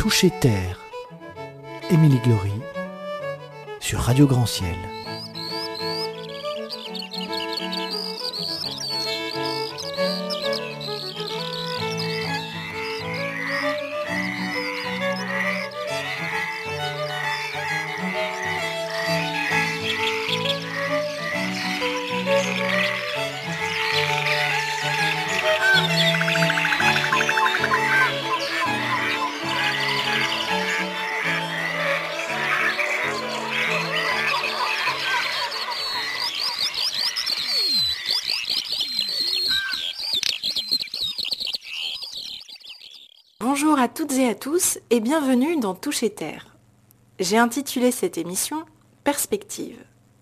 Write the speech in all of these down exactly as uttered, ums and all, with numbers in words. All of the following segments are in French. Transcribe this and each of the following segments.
Toucher terre, Émilie Glory, sur Radio Grand Ciel. Bonjour à toutes et à tous et bienvenue dans Toucher terre. J'ai intitulé cette émission « Perspectives ».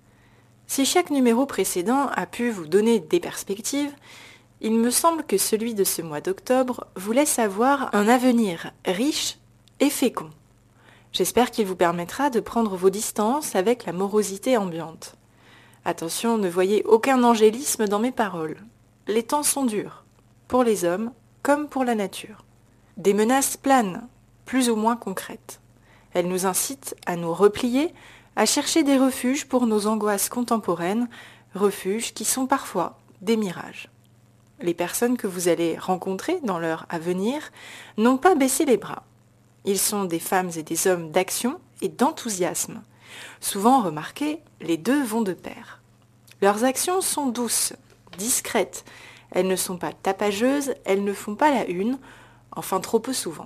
Si chaque numéro précédent a pu vous donner des perspectives, il me semble que celui de ce mois d'octobre vous laisse avoir un avenir riche et fécond. J'espère qu'il vous permettra de prendre vos distances avec la morosité ambiante. Attention, ne voyez aucun angélisme dans mes paroles. Les temps sont durs, pour les hommes comme pour la nature. Des menaces planent, plus ou moins concrètes. Elles nous incitent à nous replier, à chercher des refuges pour nos angoisses contemporaines, refuges qui sont parfois des mirages. Les personnes que vous allez rencontrer dans leur avenir n'ont pas baissé les bras. Ils sont des femmes et des hommes d'action et d'enthousiasme. Souvent remarquez, les deux vont de pair. Leurs actions sont douces, discrètes. Elles ne sont pas tapageuses, elles ne font pas la une, enfin trop peu souvent.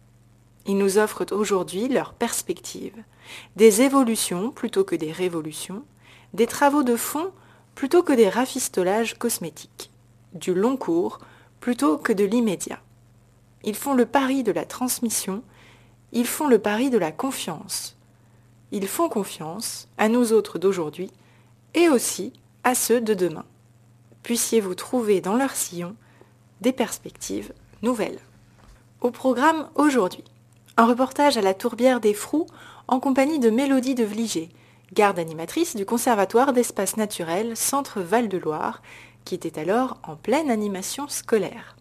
Ils nous offrent aujourd'hui leurs perspectives, des évolutions plutôt que des révolutions, des travaux de fond plutôt que des rafistolages cosmétiques, du long cours plutôt que de l'immédiat. Ils font le pari de la transmission, ils font le pari de la confiance. Ils font confiance à nous autres d'aujourd'hui et aussi à ceux de demain. Puissiez-vous trouver dans leur sillon des perspectives nouvelles. Au programme aujourd'hui, un reportage à la Tourbière des Froux en compagnie de Mélodie de Vliger, garde animatrice du Conservatoire d'espaces naturels Centre Val-de-Loire, qui était alors en pleine animation scolaire.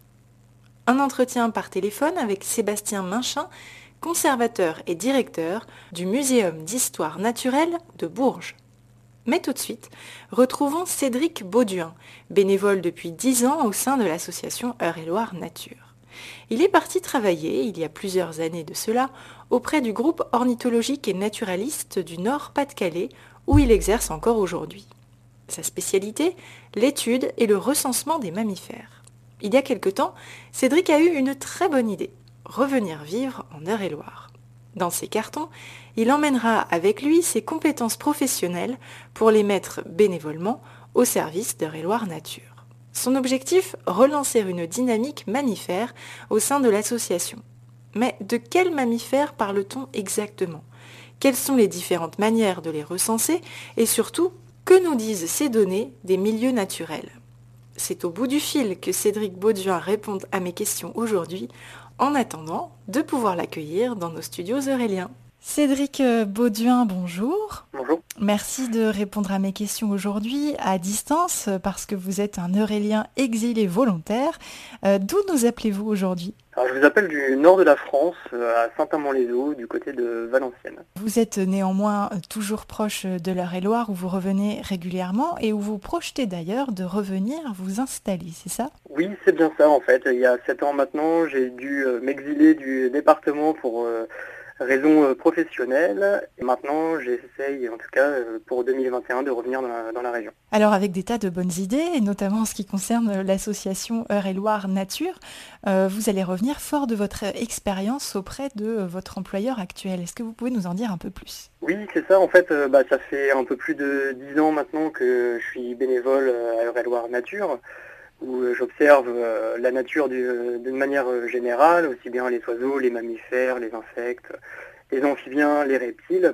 Un entretien par téléphone avec Sébastien Minchin, conservateur et directeur du Muséum d'histoire naturelle de Bourges. Mais tout de suite, retrouvons Cédric Bauduin, bénévole depuis dix ans au sein de l'association Eure-et-Loir Nature. Il est parti travailler, il y a plusieurs années de cela, auprès du groupe ornithologique et naturaliste du Nord-Pas-de-Calais, où il exerce encore aujourd'hui. Sa spécialité, l'étude et le recensement des mammifères. Il y a quelque temps, Cédric a eu une très bonne idée, revenir vivre en Eure-et-Loir. Dans ses cartons, il emmènera avec lui ses compétences professionnelles pour les mettre bénévolement au service d'Eure-et-Loir Nature. Son objectif, relancer une dynamique mammifère au sein de l'association. Mais de quels mammifères parle-t-on exactement ? Quelles sont les différentes manières de les recenser ? Et surtout, que nous disent ces données des milieux naturels ? C'est au bout du fil que Cédric Bauduin répond à mes questions aujourd'hui, en attendant de pouvoir l'accueillir dans nos studios euréliens. Cédric Bauduin, bonjour. Bonjour. Merci de répondre à mes questions aujourd'hui à distance parce que vous êtes un Eurélien exilé volontaire. Euh, d'où nous appelez-vous aujourd'hui ? Alors, je vous appelle du nord de la France, à Saint-Amand-les-Eaux, du côté de Valenciennes. Vous êtes néanmoins toujours proche de l'Eure-et-Loir où vous revenez régulièrement et où vous projetez d'ailleurs de revenir vous installer, c'est ça ? Oui, c'est bien ça en fait. Il y a sept ans maintenant, j'ai dû m'exiler du département pour euh, raisons professionnelles. Et maintenant, j'essaye, en tout cas pour deux mille vingt et un, de revenir dans la, dans la région. Alors avec des tas de bonnes idées, et notamment en ce qui concerne l'association Eure-et-Loir Nature, euh, vous allez revenir fort de votre expérience auprès de votre employeur actuel. Est-ce que vous pouvez nous en dire un peu plus ? Oui, c'est ça. En fait, euh, bah, ça fait un peu plus de dix ans maintenant que je suis bénévole à Eure-et-Loir Nature, où j'observe euh, la nature du, d'une manière générale, aussi bien les oiseaux, les mammifères, les insectes, les amphibiens, les reptiles.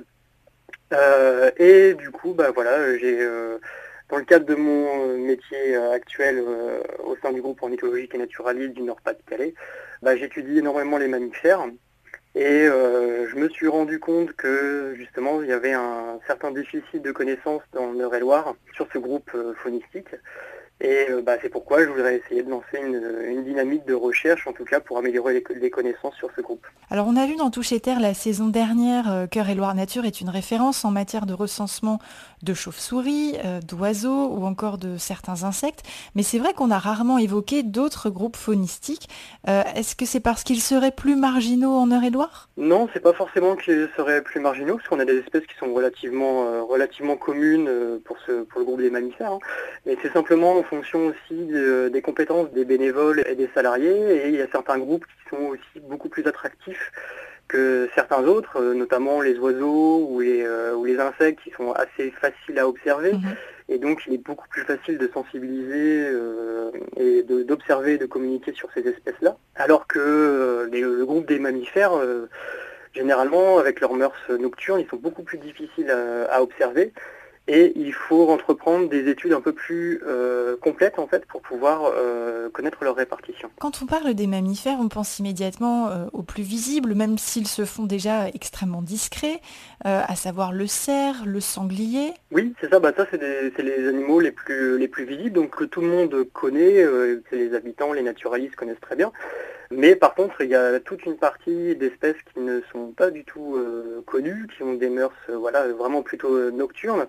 Euh, et du coup, bah voilà, j'ai euh, dans le cadre de mon métier actuel euh, au sein du groupe ornithologique et naturaliste du Nord-Pas-de-Calais, bah, j'étudie énormément les mammifères. Et euh, je me suis rendu compte que justement il y avait un certain déficit de connaissances dans l'Eure-et-Loir sur ce groupe euh, faunistique. Et euh, bah, c'est pourquoi je voudrais essayer de lancer une, une dynamique de recherche, en tout cas pour améliorer les, les connaissances sur ce groupe. Alors on a vu dans Toucher Terre la saison dernière, euh, Cœur et Loire Nature est une référence en matière de recensement de chauves-souris, euh, d'oiseaux ou encore de certains insectes, mais c'est vrai qu'on a rarement évoqué d'autres groupes faunistiques. Euh, est-ce que c'est parce qu'ils seraient plus marginaux en Eure-et-Loire ? Non, c'est pas forcément qu'ils seraient plus marginaux, parce qu'on a des espèces qui sont relativement, euh, relativement communes euh, pour, ce, pour le groupe des mammifères, hein. Mais c'est simplement en fonction aussi de, des compétences des bénévoles et des salariés, et il y a certains groupes qui sont aussi beaucoup plus attractifs que certains autres, euh, notamment les oiseaux ou les, euh, ou les insectes qui sont assez faciles à observer. Mmh. Et donc il est beaucoup plus facile de sensibiliser euh, et de, d'observer et de communiquer sur ces espèces-là. Alors que euh, les, le groupe des mammifères, euh, généralement avec leurs mœurs nocturnes, ils sont beaucoup plus difficiles à, à observer. Et il faut entreprendre des études un peu plus euh, complètes en fait pour pouvoir euh, connaître leur répartition. Quand on parle des mammifères, on pense immédiatement euh, aux plus visibles, même s'ils se font déjà extrêmement discrets, euh, à savoir le cerf, le sanglier. Oui, c'est ça. Bah ça, c'est, des, c'est les animaux les plus les plus visibles, donc que tout le monde connaît, euh, que les habitants, les naturalistes connaissent très bien. Mais par contre, il y a toute une partie d'espèces qui ne sont pas du tout euh, connues, qui ont des mœurs euh, voilà, vraiment plutôt euh, nocturnes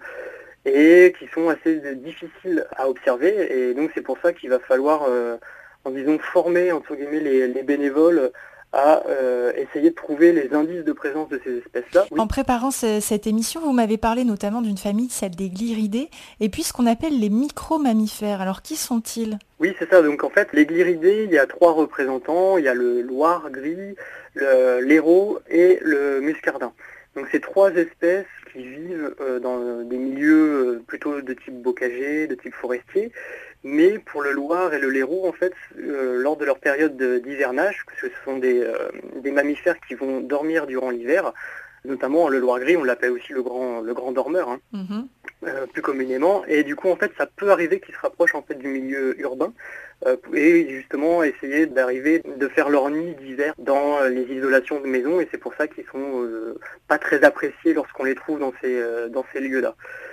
et qui sont assez difficiles à observer. Et donc c'est pour ça qu'il va falloir, euh, en disons, former entre guillemets les, les bénévoles à euh, essayer de trouver les indices de présence de ces espèces-là. Oui. En préparant ce, cette émission, vous m'avez parlé notamment d'une famille, celle des Gliridés, et puis ce qu'on appelle les micro-mammifères. Alors qui sont-ils ? Oui, c'est ça. Donc en fait, les Gliridés, il y a trois représentants. Il y a le loir gris, le, l'hérault et le muscardin. Donc c'est trois espèces qui vivent euh, dans des milieux euh, plutôt de type bocager, de type forestier. Mais pour le loir et le laireau, en fait, euh, lors de leur période d'hivernage, ce sont des, euh, des mammifères qui vont dormir durant l'hiver, notamment le loir gris, on l'appelle aussi le grand, le grand dormeur, hein, mmh. euh, plus communément. Et du coup, en fait, ça peut arriver qu'ils se rapprochent en fait du milieu urbain euh, et justement essayer d'arriver, de faire leur nid d'hiver dans les isolations de maisons. Et c'est pour ça qu'ils sont euh, pas très appréciés lorsqu'on les trouve dans ces, euh, dans ces lieux-là.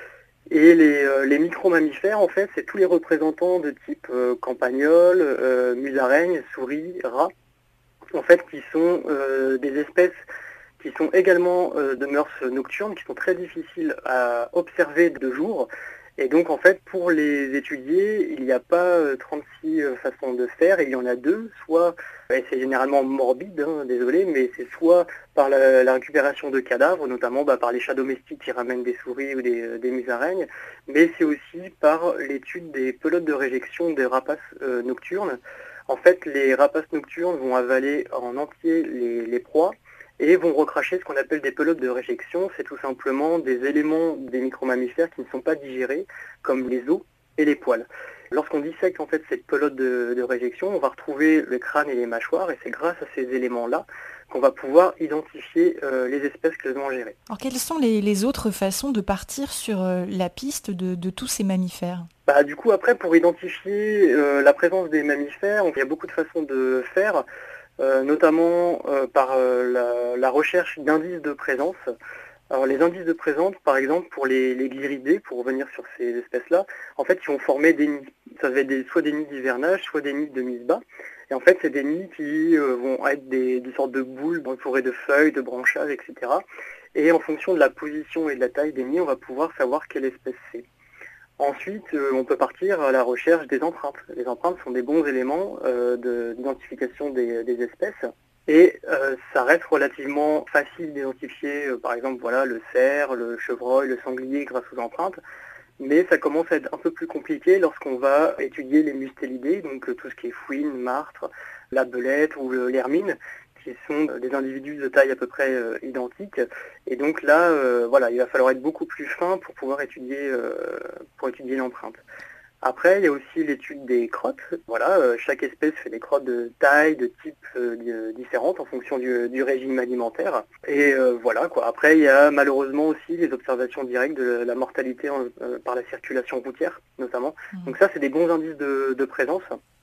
Et les, euh, les micro-mammifères, en fait, c'est tous les représentants de type euh, campagnol, euh, musaraigne, souris, rats, en fait, qui sont euh, des espèces qui sont également euh, de mœurs nocturnes, qui sont très difficiles à observer de jour. Et donc, en fait, pour les étudier, il n'y a pas euh, trente-six euh, façons de faire, il y en a deux, soit, et c'est généralement morbide, hein, désolé, mais c'est soit par la, la récupération de cadavres, notamment bah, par les chats domestiques qui ramènent des souris ou des, des musaraignes, mais c'est aussi par l'étude des pelotes de réjection des rapaces euh, nocturnes. En fait, les rapaces nocturnes vont avaler en entier les, les proies, et vont recracher ce qu'on appelle des pelotes de réjection. C'est tout simplement des éléments des micro-mammifères qui ne sont pas digérés, comme les os et les poils. Lorsqu'on dissèque en fait cette pelote de, de réjection, on va retrouver le crâne et les mâchoires, et c'est grâce à ces éléments-là qu'on va pouvoir identifier euh, les espèces qu'elles ont ingérées. Alors quelles sont les, les autres façons de partir sur euh, la piste de, de tous ces mammifères ? Bah, du coup, après, pour identifier euh, la présence des mammifères, il y a beaucoup de façons de faire. Euh, notamment euh, par euh, la, la recherche d'indices de présence. Alors les indices de présence, par exemple, pour les, les Gliridés, pour revenir sur ces espèces-là, en fait, ils vont former des nids. Ça va être des, soit des nids d'hivernage, soit des nids de mise-bas. Et en fait, c'est des nids qui euh, vont être des, des sortes de boules entourées de feuilles, de branchages, et cetera. Et en fonction de la position et de la taille des nids, on va pouvoir savoir quelle espèce c'est. Ensuite, euh, on peut partir à la recherche des empreintes. Les empreintes sont des bons éléments euh, de, d'identification des, des espèces. Et euh, ça reste relativement facile d'identifier, euh, par exemple, voilà, le cerf, le chevreuil, le sanglier grâce aux empreintes. Mais ça commence à être un peu plus compliqué lorsqu'on va étudier les mustélidés, donc euh, tout ce qui est fouine, martre, la belette ou le, l'hermine, qui sont des individus de taille à peu près euh, identique. Et donc là, euh, voilà, il va falloir être beaucoup plus fin pour pouvoir étudier, euh, pour étudier l'empreinte. Après, il y a aussi l'étude des crottes. Voilà, euh, chaque espèce fait des crottes de taille, de type euh, différentes en fonction du, du régime alimentaire. Et euh, voilà, quoi. Après, il y a malheureusement aussi les observations directes de la mortalité en, euh, par la circulation routière, notamment. Mmh. Donc ça, c'est des bons indices de, de présence.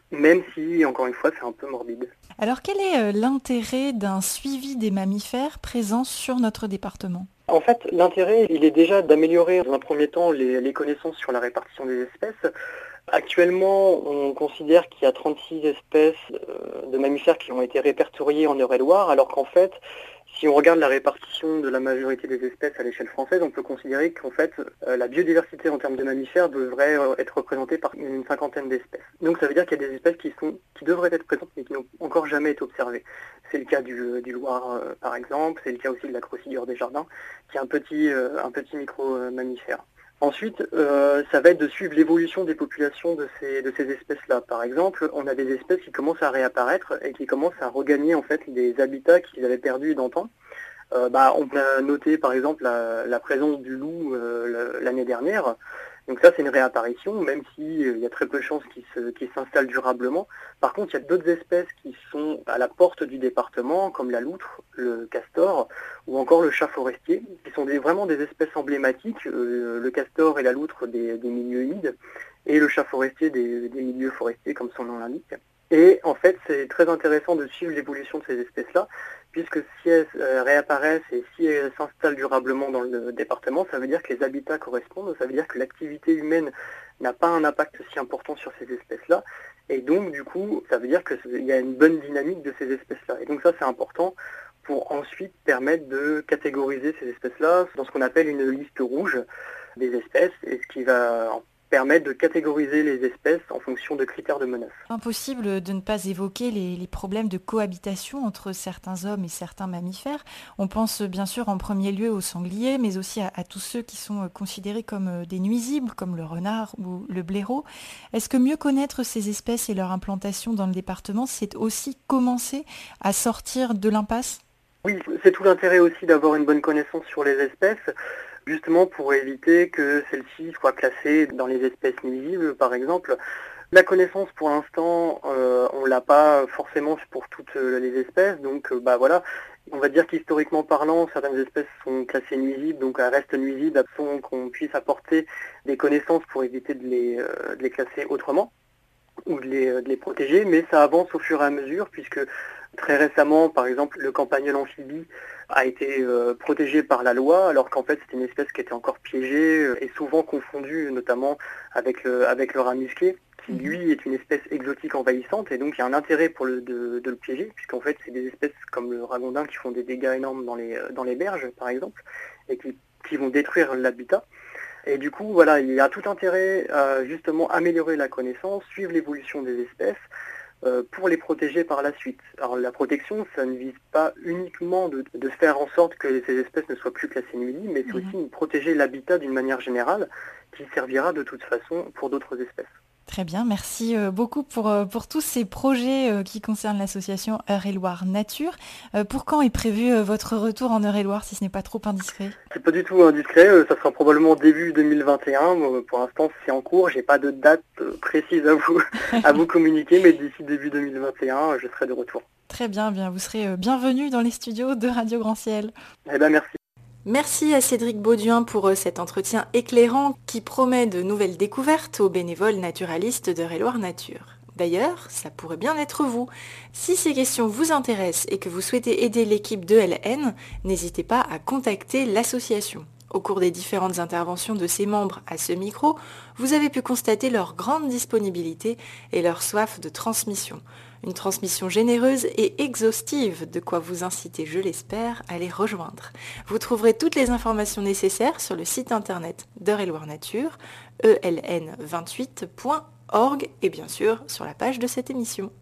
même si, encore une fois, c'est un peu morbide. Alors quel est euh, l'intérêt d'un suivi des mammifères présents sur notre département ? En fait, l'intérêt, il est déjà d'améliorer dans un premier temps les, les connaissances sur la répartition des espèces. Actuellement, on considère qu'il y a trente-six espèces de mammifères qui ont été répertoriées en Eure-et-Loir, alors qu'en fait, si on regarde la répartition de la majorité des espèces à l'échelle française, on peut considérer qu'en fait, la biodiversité en termes de mammifères devrait être représentée par une cinquantaine d'espèces. Donc ça veut dire qu'il y a des espèces qui, sont, qui devraient être présentes mais qui n'ont encore jamais été observées. C'est le cas du, du Loir euh, par exemple, c'est le cas aussi de la crocigueur des jardins, qui est un petit, euh, un petit micro-mammifère. Ensuite, euh, ça va être de suivre l'évolution des populations de ces, de ces espèces-là. Par exemple, on a des espèces qui commencent à réapparaître et qui commencent à regagner en fait des habitats qu'ils avaient perdus d'antan. Euh, bah, on a noté par exemple la, la présence du loup euh, l'année dernière. Donc ça, c'est une réapparition, même s'il euh, y a très peu de chances qu'il se, qu'il s'installe durablement. Par contre, il y a d'autres espèces qui sont à la porte du département, comme la loutre, le castor, ou encore le chat forestier, qui sont des, vraiment des espèces emblématiques, euh, le castor et la loutre des, des milieux humides, et le chat forestier des, des milieux forestiers, comme son nom l'indique. Et en fait, c'est très intéressant de suivre l'évolution de ces espèces-là, puisque si elles euh, réapparaissent et si elles s'installent durablement dans le département, ça veut dire que les habitats correspondent, ça veut dire que l'activité humaine n'a pas un impact si important sur ces espèces-là, et donc du coup, ça veut dire qu'il y a une bonne dynamique de ces espèces-là. Et donc ça, c'est important pour ensuite permettre de catégoriser ces espèces-là dans ce qu'on appelle une liste rouge des espèces, et ce qui va en permettre de catégoriser les espèces en fonction de critères de menace. Impossible de ne pas évoquer les, les problèmes de cohabitation entre certains hommes et certains mammifères. On pense bien sûr en premier lieu aux sangliers, mais aussi à, à tous ceux qui sont considérés comme des nuisibles, comme le renard ou le blaireau. Est-ce que mieux connaître ces espèces et leur implantation dans le département, c'est aussi commencer à sortir de l'impasse ? Oui, c'est tout l'intérêt aussi d'avoir une bonne connaissance sur les espèces, justement pour éviter que celles-ci soient classées dans les espèces nuisibles, par exemple. La connaissance, pour l'instant, euh, on l'a pas forcément pour toutes les espèces, donc euh, bah voilà, on va dire qu'historiquement parlant, certaines espèces sont classées nuisibles, donc elles restent nuisibles, sans qu'on puisse apporter des connaissances pour éviter de les, euh, de les classer autrement ou de les, de les protéger, mais ça avance au fur et à mesure, puisque très récemment, par exemple, le campagnol amphibie a été euh, protégé par la loi, alors qu'en fait c'était une espèce qui était encore piégée euh, et souvent confondue notamment avec le, avec le rat musqué, qui lui est une espèce exotique envahissante, et donc il y a un intérêt pour le, de, de le piéger, puisqu'en fait c'est des espèces comme le ragondin qui font des dégâts énormes dans les, dans les berges, par exemple, et qui, qui vont détruire l'habitat. Et du coup, voilà, il y a tout intérêt à justement améliorer la connaissance, suivre l'évolution des espèces, euh, pour les protéger par la suite. Alors la protection, ça ne vise pas uniquement de, de faire en sorte que ces espèces ne soient plus classées nuisibles, mais c'est mmh. aussi de protéger l'habitat d'une manière générale, qui servira de toute façon pour d'autres espèces. Très bien, merci beaucoup pour, pour tous ces projets qui concernent l'association Eure-et-Loir Nature. Pour quand est prévu votre retour en Eure-et-Loir, si ce n'est pas trop indiscret ? C'est pas du tout indiscret, ça sera probablement début deux mille vingt et un. Pour l'instant, c'est en cours, j'ai pas de date précise à vous, à vous communiquer, mais d'ici début deux mille vingt et un, je serai de retour. Très bien, bien, vous serez bienvenue dans les studios de Radio Grand Ciel. Eh ben merci. Merci à Cédric Bauduin pour cet entretien éclairant qui promet de nouvelles découvertes aux bénévoles naturalistes d'Eure-et-Loir Nature. D'ailleurs, ça pourrait bien être vous. Si ces questions vous intéressent et que vous souhaitez aider l'équipe d'E L N, n'hésitez pas à contacter l'association. Au cours des différentes interventions de ses membres à ce micro, vous avez pu constater leur grande disponibilité et leur soif de transmission. Une transmission généreuse et exhaustive, de quoi vous inciter, je l'espère, à les rejoindre. Vous trouverez toutes les informations nécessaires sur le site internet d'Eure-et-Loir Nature, e l n vingt-huit point org, et bien sûr sur la page de cette émission.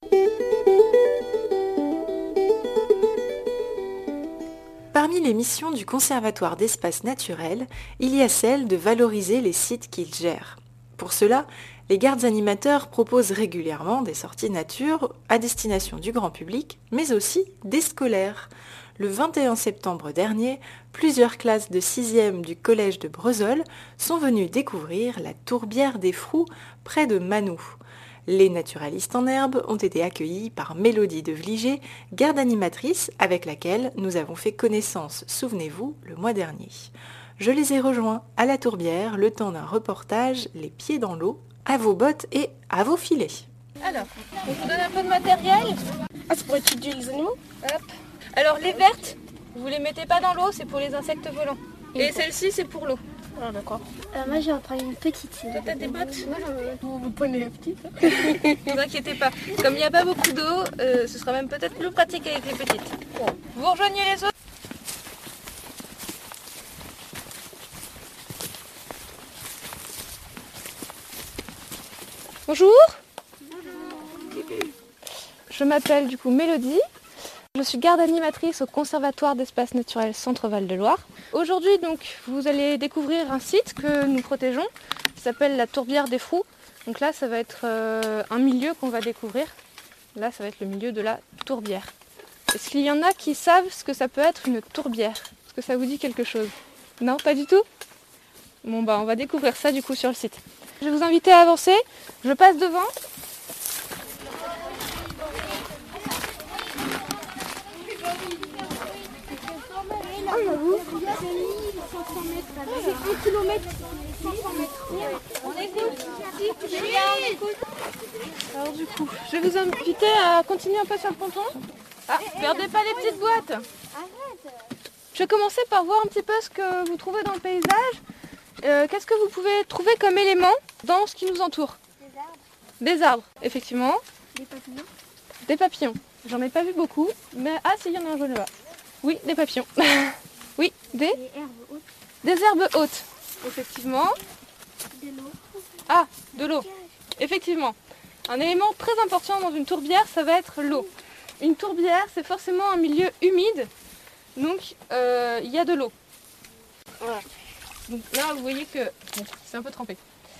Parmi les missions du Conservatoire d'espaces naturels, il y a celle de valoriser les sites qu'il gère. Pour cela, les gardes animateurs proposent régulièrement des sorties nature à destination du grand public, mais aussi des scolaires. Le vingt et un septembre dernier, plusieurs classes de sixième du collège de Breuzolles sont venues découvrir la tourbière des Froux près de Manou. Les naturalistes en herbe ont été accueillis par Mélodie de Vliger, garde animatrice avec laquelle nous avons fait connaissance, souvenez-vous, le mois dernier. Je les ai rejoints à la tourbière le temps d'un reportage les pieds dans l'eau, à vos bottes et à vos filets. Alors, on vous donne un peu de matériel. Ah, c'est pour étudier les animaux? Hop. Alors les vertes, vous les mettez pas dans l'eau, c'est pour les insectes volants. Et celle-ci, c'est pour l'eau. Ah, d'accord. Euh, moi, je vais en prendre une petite. Toi, t'as des bottes? Vous, vous prenez les petites? Ne vous inquiétez pas. Comme il n'y a pas beaucoup d'eau, euh, ce sera même peut-être plus pratique avec les petites. Vous rejoignez les autres? Bonjour. Bonjour. Je m'appelle du coup Mélodie. Je suis garde animatrice au Conservatoire d'Espaces Naturels Centre-Val de Loire. Aujourd'hui, donc, vous allez découvrir un site que nous protégeons, qui s'appelle la Tourbière des Froux. Donc là, ça va être euh, un milieu qu'on va découvrir. Là, ça va être le milieu de la tourbière. Est-ce qu'il y en a qui savent ce que ça peut être une tourbière? Est-ce que ça vous dit quelque chose? Non, pas du tout? Bon, bah, on va découvrir ça du coup sur le site. Je vais vous inviter à avancer. Je passe devant. un kilomètre, cinq cents mètres. On écoute. Alors du coup, je vais vous inviter à continuer un peu sur le ponton. Ah, perdez pas les petites boîtes. Je vais commencer par voir un petit peu ce que vous trouvez dans le paysage. Euh, Qu'est-ce que vous pouvez trouver comme élément dans ce qui nous entoure? Des arbres. Des arbres, effectivement. Des papillons. Des papillons. J'en ai pas vu beaucoup, mais ah si, il y en a un jaune là. Oui, des papillons. Oui, des, Des herbes hautes. des herbes hautes. Effectivement. De l'eau. Ah, de l'eau. Effectivement. Un élément très important dans une tourbière, ça va être l'eau. Une tourbière, c'est forcément un milieu humide, donc euh, il y a de l'eau. Voilà. Donc là, vous voyez que bon, c'est un peu trempé.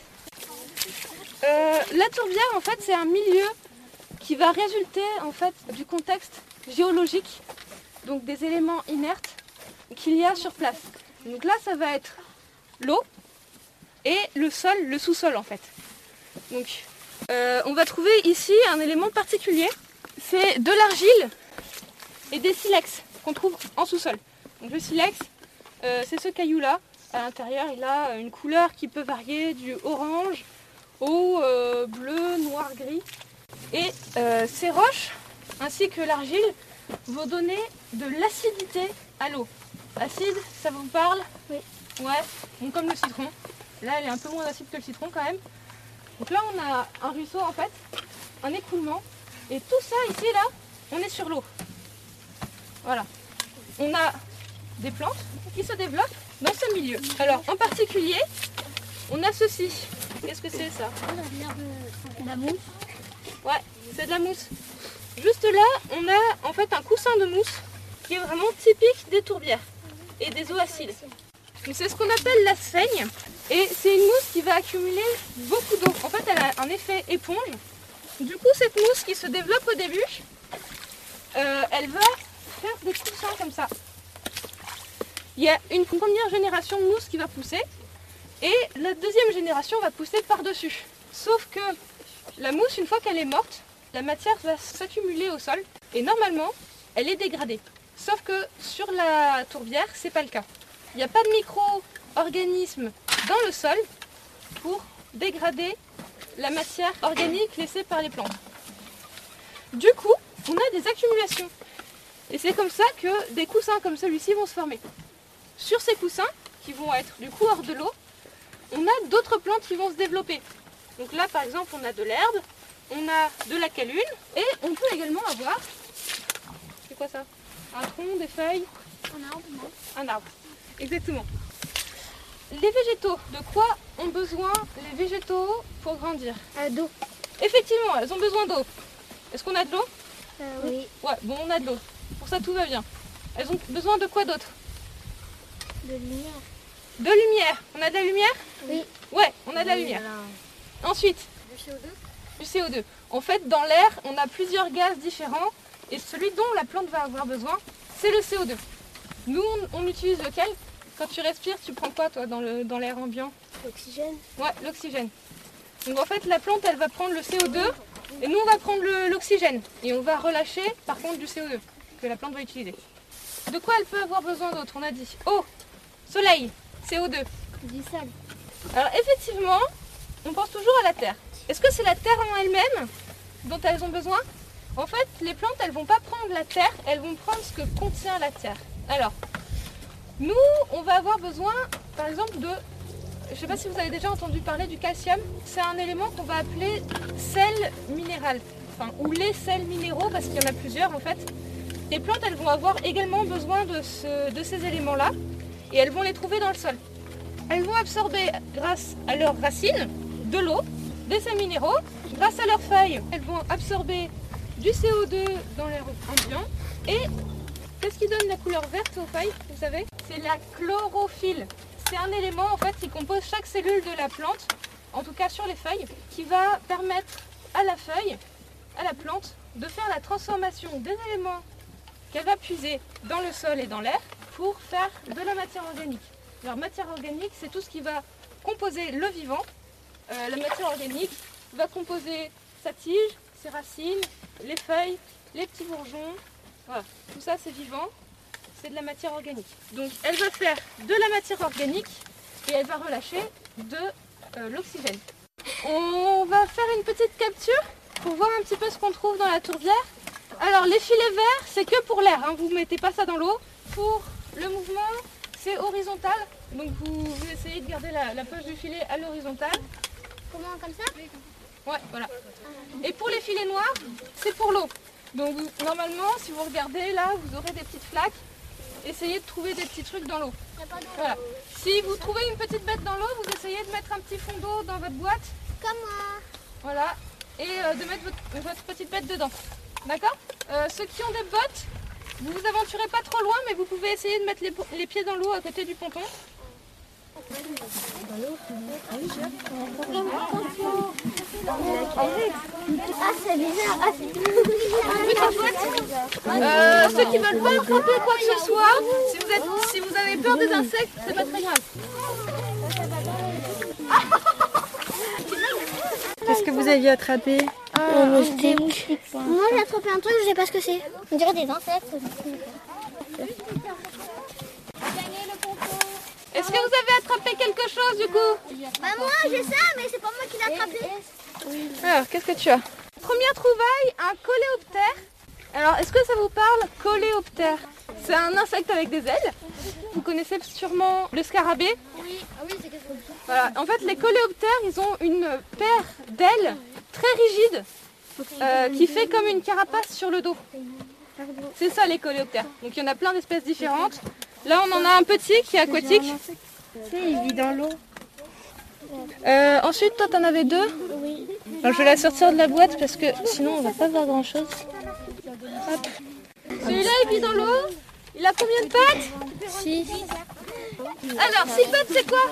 Euh, la tourbière, en fait, c'est un milieu qui va résulter en fait du contexte géologique, donc des éléments inertes qu'il y a sur place. Donc là, ça va être l'eau et le sol, le sous-sol en fait. Donc, euh, on va trouver ici un élément particulier, c'est de l'argile et des silex qu'on trouve en sous-sol. Donc le silex, euh, c'est ce caillou-là. À l'intérieur, il a une couleur qui peut varier du orange au euh, bleu, noir, gris. Et euh, ces roches, ainsi que l'argile, vont donner de l'acidité à l'eau. Acide, ça vous parle? Oui. Ouais, donc comme le citron. Là, elle est un peu moins acide que le citron quand même. Donc là, on a un ruisseau en fait, un écoulement. Et tout ça ici, là, on est sur l'eau. Voilà. On a des plantes qui se développent dans ce milieu. Alors, en particulier, on a ceci. Qu'est-ce que c'est ça? De la mousse. Ouais, c'est de la mousse. Juste là, on a en fait un coussin de mousse qui est vraiment typique des tourbières et des eaux acides. C'est ce qu'on appelle la seigne et c'est une mousse qui va accumuler beaucoup d'eau. En fait, elle a un effet éponge. Du coup, cette mousse qui se développe au début, euh, elle va faire des coussins comme ça. Il y a une première génération de mousse qui va pousser et la deuxième génération va pousser par-dessus. Sauf que la mousse, une fois qu'elle est morte, la matière va s'accumuler au sol et normalement, elle est dégradée. Sauf que sur la tourbière, c'est pas le cas. Il n'y a pas de micro-organismes dans le sol pour dégrader la matière organique laissée par les plantes. Du coup, on a des accumulations. Et c'est comme ça que des coussins comme celui-ci vont se former. Sur ces coussins, qui vont être du coup hors de l'eau, on a d'autres plantes qui vont se développer. Donc là, par exemple, on a de l'herbe, on a de la calune, et on peut également avoir... C'est quoi ça? Un tronc, des feuilles? Un arbre, non? Un arbre, exactement. Les végétaux, de quoi ont besoin les végétaux pour grandir? Euh, d'eau. Effectivement, elles ont besoin d'eau. Est-ce qu'on a de l'eau? Euh, oui. Ouais, bon, on a de l'eau. Pour ça, tout va bien. Elles ont besoin de quoi d'autre? De lumière. De lumière. On a de la lumière? Oui. Ouais, on a de la lumière. Ensuite, Du C O deux. du C O deux. En fait, dans l'air, on a plusieurs gaz différents et celui dont la plante va avoir besoin, c'est le C O deux. Nous, on, on utilise lequel? Quand tu respires, tu prends quoi, toi, dans le, dans l'air ambiant? L'oxygène. Ouais, l'oxygène. Donc en fait, la plante, elle va prendre le C O deux et nous, on va prendre le- l'oxygène. Et on va relâcher, par contre, du C O deux que la plante va utiliser. De quoi elle peut avoir besoin d'autre? On a dit eau, soleil, C O deux. Du sable. Alors effectivement, on pense toujours à la Terre. Est-ce que c'est la Terre en elle-même dont elles ont besoin. En fait, les plantes, elles vont pas prendre la terre, elles vont prendre ce que contient la terre. Alors, nous, on va avoir besoin, par exemple, de... Je ne sais pas si vous avez déjà entendu parler du calcium. C'est un élément qu'on va appeler sel minéral. Enfin, ou les sels minéraux, parce qu'il y en a plusieurs en fait. Les plantes, elles vont avoir également besoin de, ce, de ces éléments-là. Et elles vont les trouver dans le sol. Elles vont absorber, grâce à leurs racines, de l'eau, des sels minéraux. Grâce à leurs feuilles, elles vont absorber du C O deux dans l'air ambiant. Et qu'est-ce qui donne la couleur verte aux feuilles, vous savez? C'est la chlorophylle. C'est un élément en fait qui compose chaque cellule de la plante, en tout cas sur les feuilles, qui va permettre à la feuille, à la plante, de faire la transformation des éléments qu'elle va puiser dans le sol et dans l'air pour faire de la matière organique. Alors matière organique, c'est tout ce qui va composer le vivant. Euh, la matière organique va composer sa tige, ses racines, les feuilles, les petits bourgeons. Voilà, tout ça c'est vivant, c'est de la matière organique. Donc elle va faire de la matière organique et elle va relâcher de euh, l'oxygène. On va faire une petite capture pour voir un petit peu ce qu'on trouve dans la tourbière. Alors les filets verts, c'est que pour l'air, hein, vous ne mettez pas ça dans l'eau. Pour le mouvement, c'est horizontal, donc vous, vous essayez de garder la, la poche du filet à l'horizontale. Comment, comme ça? Ouais, voilà. Et pour les filets noirs, c'est pour l'eau. Donc vous, normalement, si vous regardez là, vous aurez des petites flaques. Essayez de trouver des petits trucs dans l'eau. Voilà. Si vous trouvez une petite bête dans l'eau, vous essayez de mettre un petit fond d'eau dans votre boîte. Comme moi. Voilà. Et euh, de mettre votre, votre petite bête dedans. D'accord? euh, Ceux qui ont des bottes, vous vous aventurez pas trop loin, mais vous pouvez essayer de mettre les, les pieds dans l'eau à côté du ponton. Ah, c'est bizarre. Ah, c'est Euh, ceux qui veulent pas attraper quoi que ce soit, si vous, êtes, si vous avez peur des insectes, c'est pas très grave. Qu'est-ce que vous aviez attrapé? Un moustique. Moi, j'ai attrapé un truc, je sais pas ce que c'est. On dirait des insectes. Est-ce que vous avez attrapé quelque chose du coup? Bah moi, j'ai ça, mais c'est pas moi qui l'ai attrapé. Alors, qu'est-ce que tu as? Première trouvaille, un coléoptère. Alors, est-ce que ça vous parle, coléoptère? C'est un insecte avec des ailes. Vous connaissez sûrement le scarabée. Oui, ah oui, c'est quelque chose. Voilà. En fait, les coléoptères, ils ont une paire d'ailes très rigide euh, qui fait comme une carapace sur le dos. C'est ça les coléoptères. Donc il y en a plein d'espèces différentes. Là, on en a un petit qui est aquatique. Il vit dans l'eau. Euh, ensuite, toi, t'en avais deux. Oui. Alors, je vais la sortir de la boîte parce que sinon, on va pas voir grand-chose. Hop. Celui-là, il vit dans l'eau. Il a combien de pattes? Six. Alors, six pattes, c'est quoi?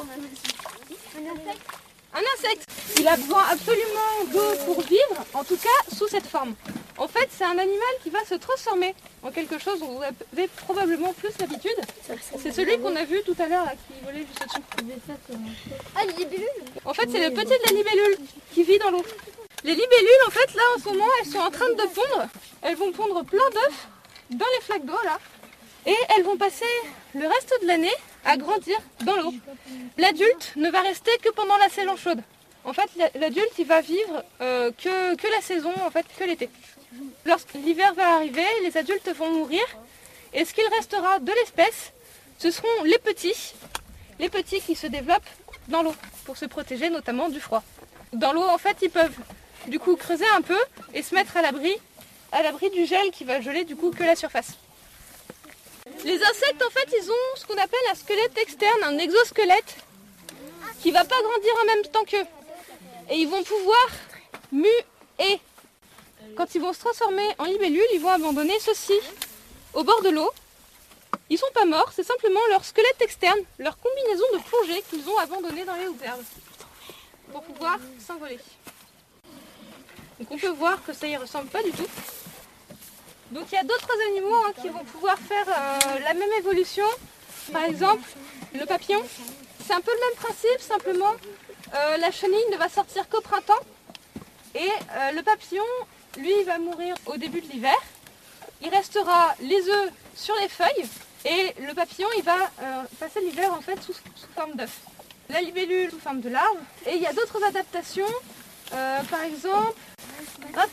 Un insecte. Il a besoin absolument d'eau pour vivre, en tout cas sous cette forme. En fait, c'est un animal qui va se transformer en quelque chose dont vous avez probablement plus l'habitude. C'est celui qu'on a vu tout à l'heure, là, qui volait juste au-dessus. Ah, les libellules. En fait, c'est le petit de la libellule qui vit dans l'eau. Les libellules, en fait, là, en ce moment, elles sont en train de pondre. Elles vont pondre plein d'œufs dans les flaques d'eau, là. Et elles vont passer le reste de l'année à grandir dans l'eau. L'adulte ne va rester que pendant la saison chaude. En fait, l'adulte, il va vivre euh, que, que la saison, en fait, que l'été. Lorsque l'hiver va arriver, les adultes vont mourir. Et ce qu'il restera de l'espèce, ce seront les petits. Les petits qui se développent dans l'eau, pour se protéger notamment du froid. Dans l'eau, en fait, ils peuvent du coup creuser un peu et se mettre à l'abri, à l'abri du gel qui va geler du coup que la surface. Les insectes, en fait, ils ont ce qu'on appelle un squelette externe, un exosquelette, qui ne va pas grandir en même temps qu'eux. Et ils vont pouvoir muer. Quand ils vont se transformer en libellules, ils vont abandonner ceci au bord de l'eau. Ils ne sont pas morts, c'est simplement leur squelette externe, leur combinaison de plongée qu'ils ont abandonné dans les hautes herbes pour pouvoir s'envoler. Donc on peut voir que ça y ressemble pas du tout. Donc il y a d'autres animaux hein, qui vont pouvoir faire euh, la même évolution. Par exemple, le papillon. C'est un peu le même principe, simplement euh, la chenille ne va sortir qu'au printemps. Et euh, le papillon, lui, il va mourir au début de l'hiver. Il restera les œufs sur les feuilles. Et le papillon, il va euh, passer l'hiver en fait sous, sous forme d'œuf. La libellule sous forme de larve. Et il y a d'autres adaptations. Euh, par exemple, Hop.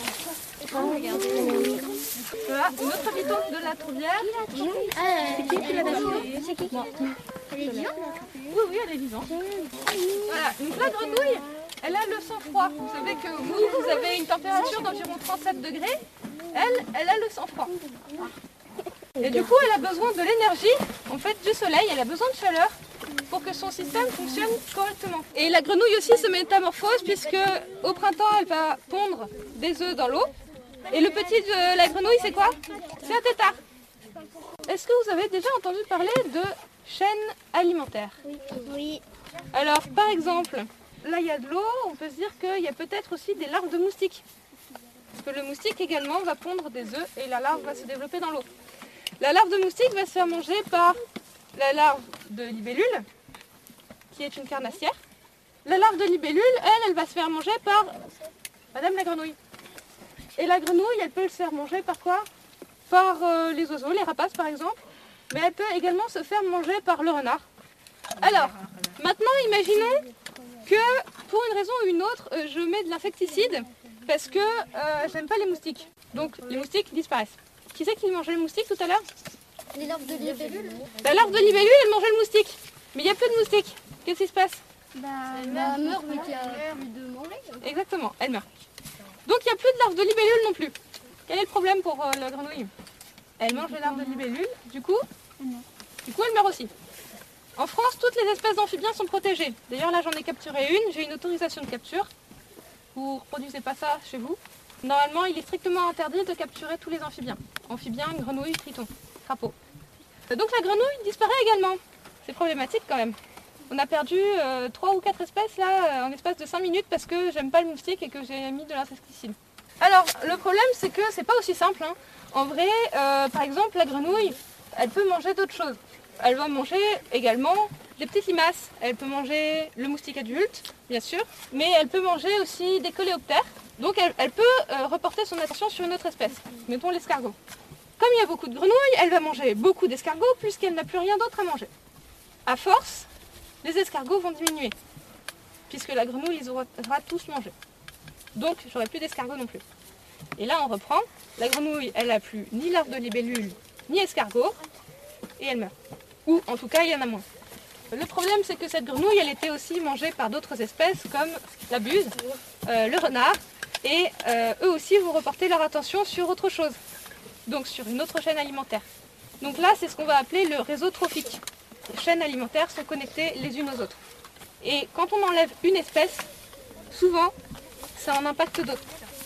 Voilà, une autre habitante de la tourbière. C'est qui qui l'a décidé? C'est qui? Elle est vivante? Oui, oui, elle est vivante. Voilà, donc la grenouille, elle a le sang froid. Vous savez que vous, vous avez une température d'environ trente-sept degrés. Elle, elle a le sang froid. Et du coup, elle a besoin de l'énergie, en fait, du soleil. Elle a besoin de chaleur pour que son système fonctionne correctement. Et la grenouille aussi se métamorphose puisque au printemps, elle va pondre des œufs dans l'eau. Et le petit de la grenouille, c'est quoi? C'est un tétard. Est-ce que vous avez déjà entendu parler de chaîne alimentaire? Oui. Alors, par exemple, là, il y a de l'eau. On peut se dire qu'il y a peut-être aussi des larves de moustiques. Parce que le moustique également va pondre des œufs et la larve va se développer dans l'eau. La larve de moustique va se faire manger par la larve de libellule, qui est une carnassière. La larve de libellule, elle, elle va se faire manger par Madame la grenouille. Et la grenouille, elle peut se faire manger par quoi? Par euh, les oiseaux, les rapaces par exemple. Mais elle peut également se faire manger par le renard. Alors, maintenant, imaginons que pour une raison ou une autre, euh, je mets de l'insecticide parce que euh, j'aime pas les moustiques. Donc les moustiques disparaissent. Qui c'est qui mangeait le moustique tout à l'heure? Les larves de libellule. La larve de libellule, elle mangeait le moustique. Mais il n'y a plus de moustiques. Qu'est-ce qui se passe? Bah, elle meurt, mais qu'il y a plus de manger. Exactement, elle meurt. Donc il n'y a plus de larves de libellule non plus. Quel est le problème pour euh, la grenouille? Elle mange les larves de libellule, du coup, du coup elle meurt aussi. En France, toutes les espèces d'amphibiens sont protégées. D'ailleurs là j'en ai capturé une, j'ai une autorisation de capture. Vous ne reproduisez pas ça chez vous. Normalement, il est strictement interdit de capturer tous les amphibiens. Amphibiens, grenouilles, tritons, crapauds. Donc la grenouille disparaît également. C'est problématique quand même. On a perdu euh, trois ou quatre espèces là, euh, en l'espace de cinq minutes parce que j'aime pas le moustique et que j'ai mis de l'insecticide. Alors, le problème, c'est que c'est pas aussi simple. Hein. En vrai, euh, par exemple, la grenouille, elle peut manger d'autres choses. Elle va manger également des petites limaces. Elle peut manger le moustique adulte, bien sûr, mais elle peut manger aussi des coléoptères. Donc elle, elle peut euh, reporter son attention sur une autre espèce, mettons l'escargot. Comme il y a beaucoup de grenouilles, elle va manger beaucoup d'escargots puisqu'elle n'a plus rien d'autre à manger. À force, les escargots vont diminuer, puisque la grenouille les aura, aura tous mangés. Donc j'aurai plus d'escargots non plus. Et là on reprend, la grenouille elle n'a plus ni larve de libellule, ni escargot, et elle meurt. Ou en tout cas il y en a moins. Le problème c'est que cette grenouille elle était aussi mangée par d'autres espèces comme la buse, euh, le renard, et euh, eux aussi vont reporter leur attention sur autre chose, donc sur une autre chaîne alimentaire. Donc là c'est ce qu'on va appeler le réseau trophique. Les chaînes alimentaires sont connectées les unes aux autres. Et quand on enlève une espèce, souvent ça en impacte d'autres.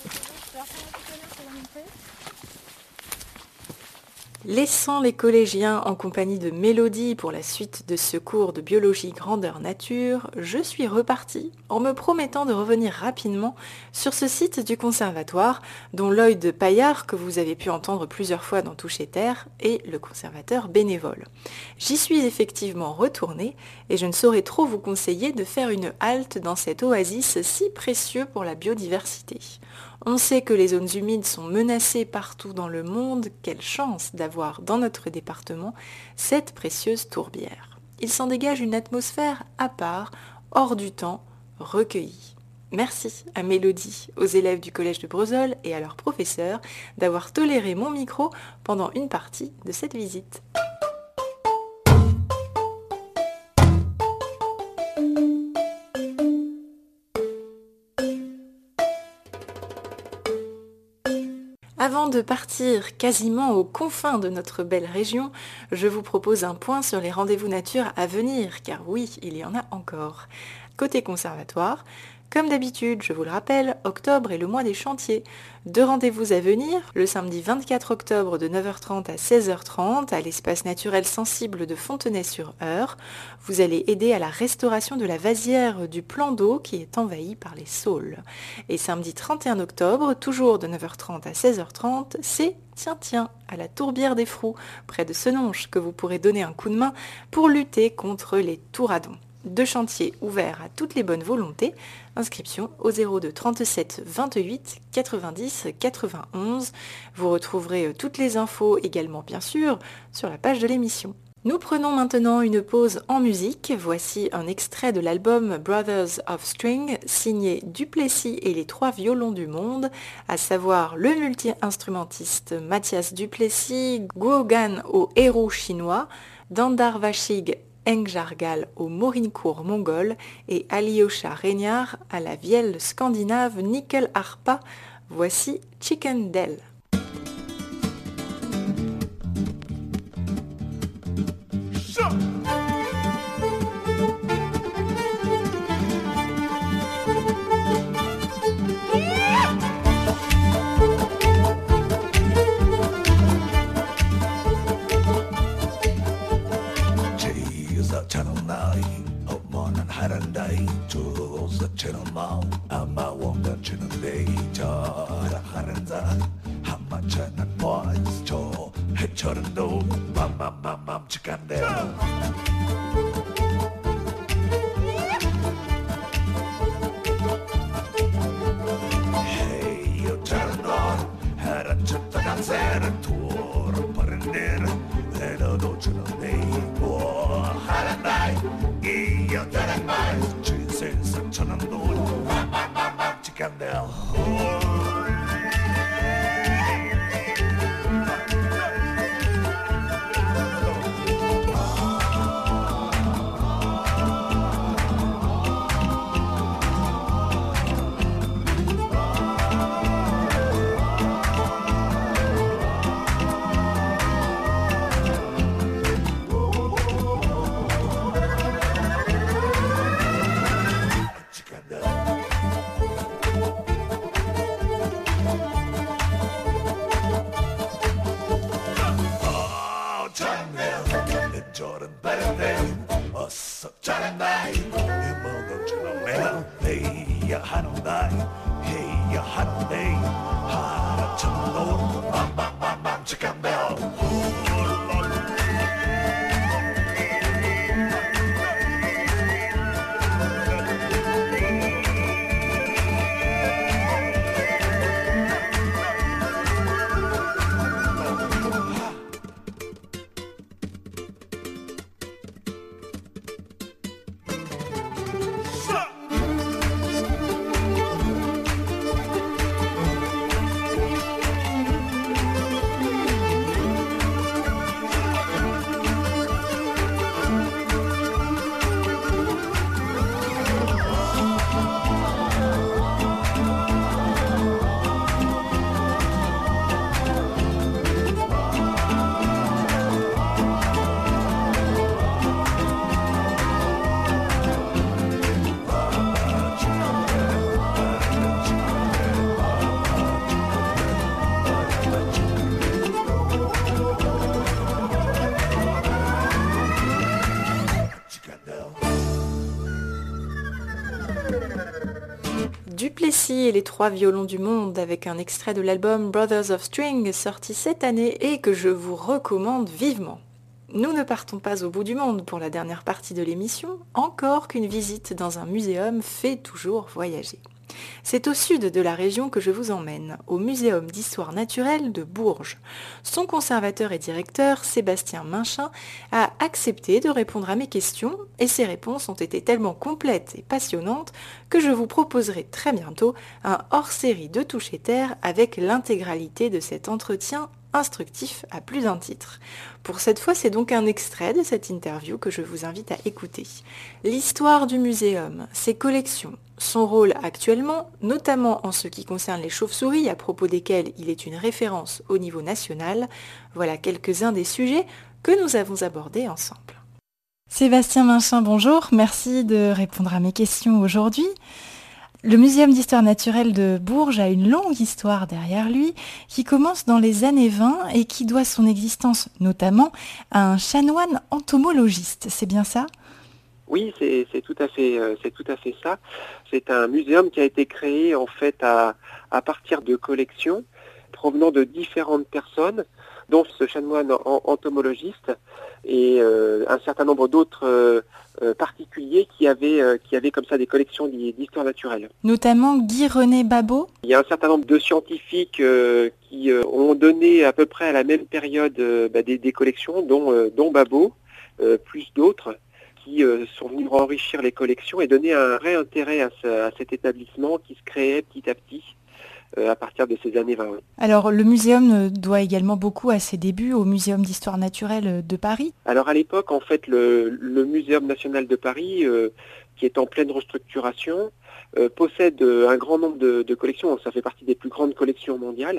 Laissant les collégiens en compagnie de Mélodie pour la suite de ce cours de biologie grandeur nature, je suis repartie en me promettant de revenir rapidement sur ce site du conservatoire dont l'œil de paillard que vous avez pu entendre plusieurs fois dans Toucher Terre est le conservateur bénévole. J'y suis effectivement retournée et je ne saurais trop vous conseiller de faire une halte dans cet oasis si précieux pour la biodiversité. On sait que les zones humides sont menacées partout dans le monde. Quelle chance d'avoir dans notre département cette précieuse tourbière. Il s'en dégage une atmosphère à part, hors du temps, recueillie. Merci à Mélodie, aux élèves du collège de Breuzolles et à leurs professeurs d'avoir toléré mon micro pendant une partie de cette visite. Avant de partir quasiment aux confins de notre belle région, je vous propose un point sur les rendez-vous nature à venir, car oui, il y en a encore. Côté conservatoire, comme d'habitude, je vous le rappelle, octobre est le mois des chantiers. Deux rendez-vous à venir, le samedi vingt-quatre octobre de neuf heures trente à seize heures trente à l'espace naturel sensible de Fontenay-sur-Eure. Vous allez aider à la restauration de la vasière du plan d'eau qui est envahie par les saules. Et samedi trente et un octobre, toujours de neuf heures trente à seize heures trente, c'est Tiens Tiens à la Tourbière des Froux, près de Senonches, que vous pourrez donner un coup de main pour lutter contre les touradons. Deux chantiers ouverts à toutes les bonnes volontés. Inscription au zéro deux trente-sept vingt-huit quatre-vingt-dix quatre-vingt-onze. Vous retrouverez toutes les infos également bien sûr sur la page de l'émission. Nous prenons maintenant une pause en musique. Voici un extrait de l'album Brothers of String, signé Duplessis et les trois violons du monde, à savoir le multi-instrumentiste Mathias Duplessis, Guo Gan au héros chinois, Dandar Vashig Engjargal au Morincourt mongol et Alyosha Reignard à la vielle scandinave nickel harpa. Voici Chicken Dell. Duplessis et les trois violons du monde avec un extrait de l'album Brothers of String sorti cette année et que je vous recommande vivement. Nous ne partons pas au bout du monde pour la dernière partie de l'émission, encore qu'une visite dans un muséum fait toujours voyager. C'est au sud de la région que je vous emmène, au Muséum d'histoire naturelle de Bourges. Son conservateur et directeur, Sébastien Minchin, a accepté de répondre à mes questions et ses réponses ont été tellement complètes et passionnantes que je vous proposerai très bientôt un hors-série de Toucher Terre avec l'intégralité de cet entretien instructif à plus d'un titre. Pour cette fois, c'est donc un extrait de cette interview que je vous invite à écouter. L'histoire du muséum, ses collections, son rôle actuellement, notamment en ce qui concerne les chauves-souris à propos desquelles il est une référence au niveau national, voilà quelques-uns des sujets que nous avons abordés ensemble. Sébastien Minchin, bonjour, merci de répondre à mes questions aujourd'hui. Le Muséum d'histoire naturelle de Bourges a une longue histoire derrière lui qui commence dans les années vingt et qui doit son existence notamment à un chanoine entomologiste, c'est bien ça ? Oui, c'est, c'est tout à fait, euh, c'est tout à fait ça. C'est un muséum qui a été créé en fait à, à partir de collections provenant de différentes personnes, dont ce chanoine en, entomologiste et euh, un certain nombre d'autres euh, euh, particuliers qui avaient, euh, qui avaient comme ça des collections d'histoire naturelle. Notamment Guy-René Babot. Il y a un certain nombre de scientifiques euh, qui euh, ont donné à peu près à la même période euh, bah, des, des collections, dont, euh, dont Babot. euh, plus d'autres, qui euh, sont venus enrichir les collections et donner un vrai intérêt à, ce, à cet établissement qui se créait petit à petit euh, à partir de ces années vingt. Alors le muséum doit également beaucoup à ses débuts au Muséum d'histoire naturelle de Paris. Alors à l'époque, en fait, le, le Muséum national de Paris, euh, qui est en pleine restructuration, euh, possède un grand nombre de, de collections. Ça fait partie des plus grandes collections mondiales.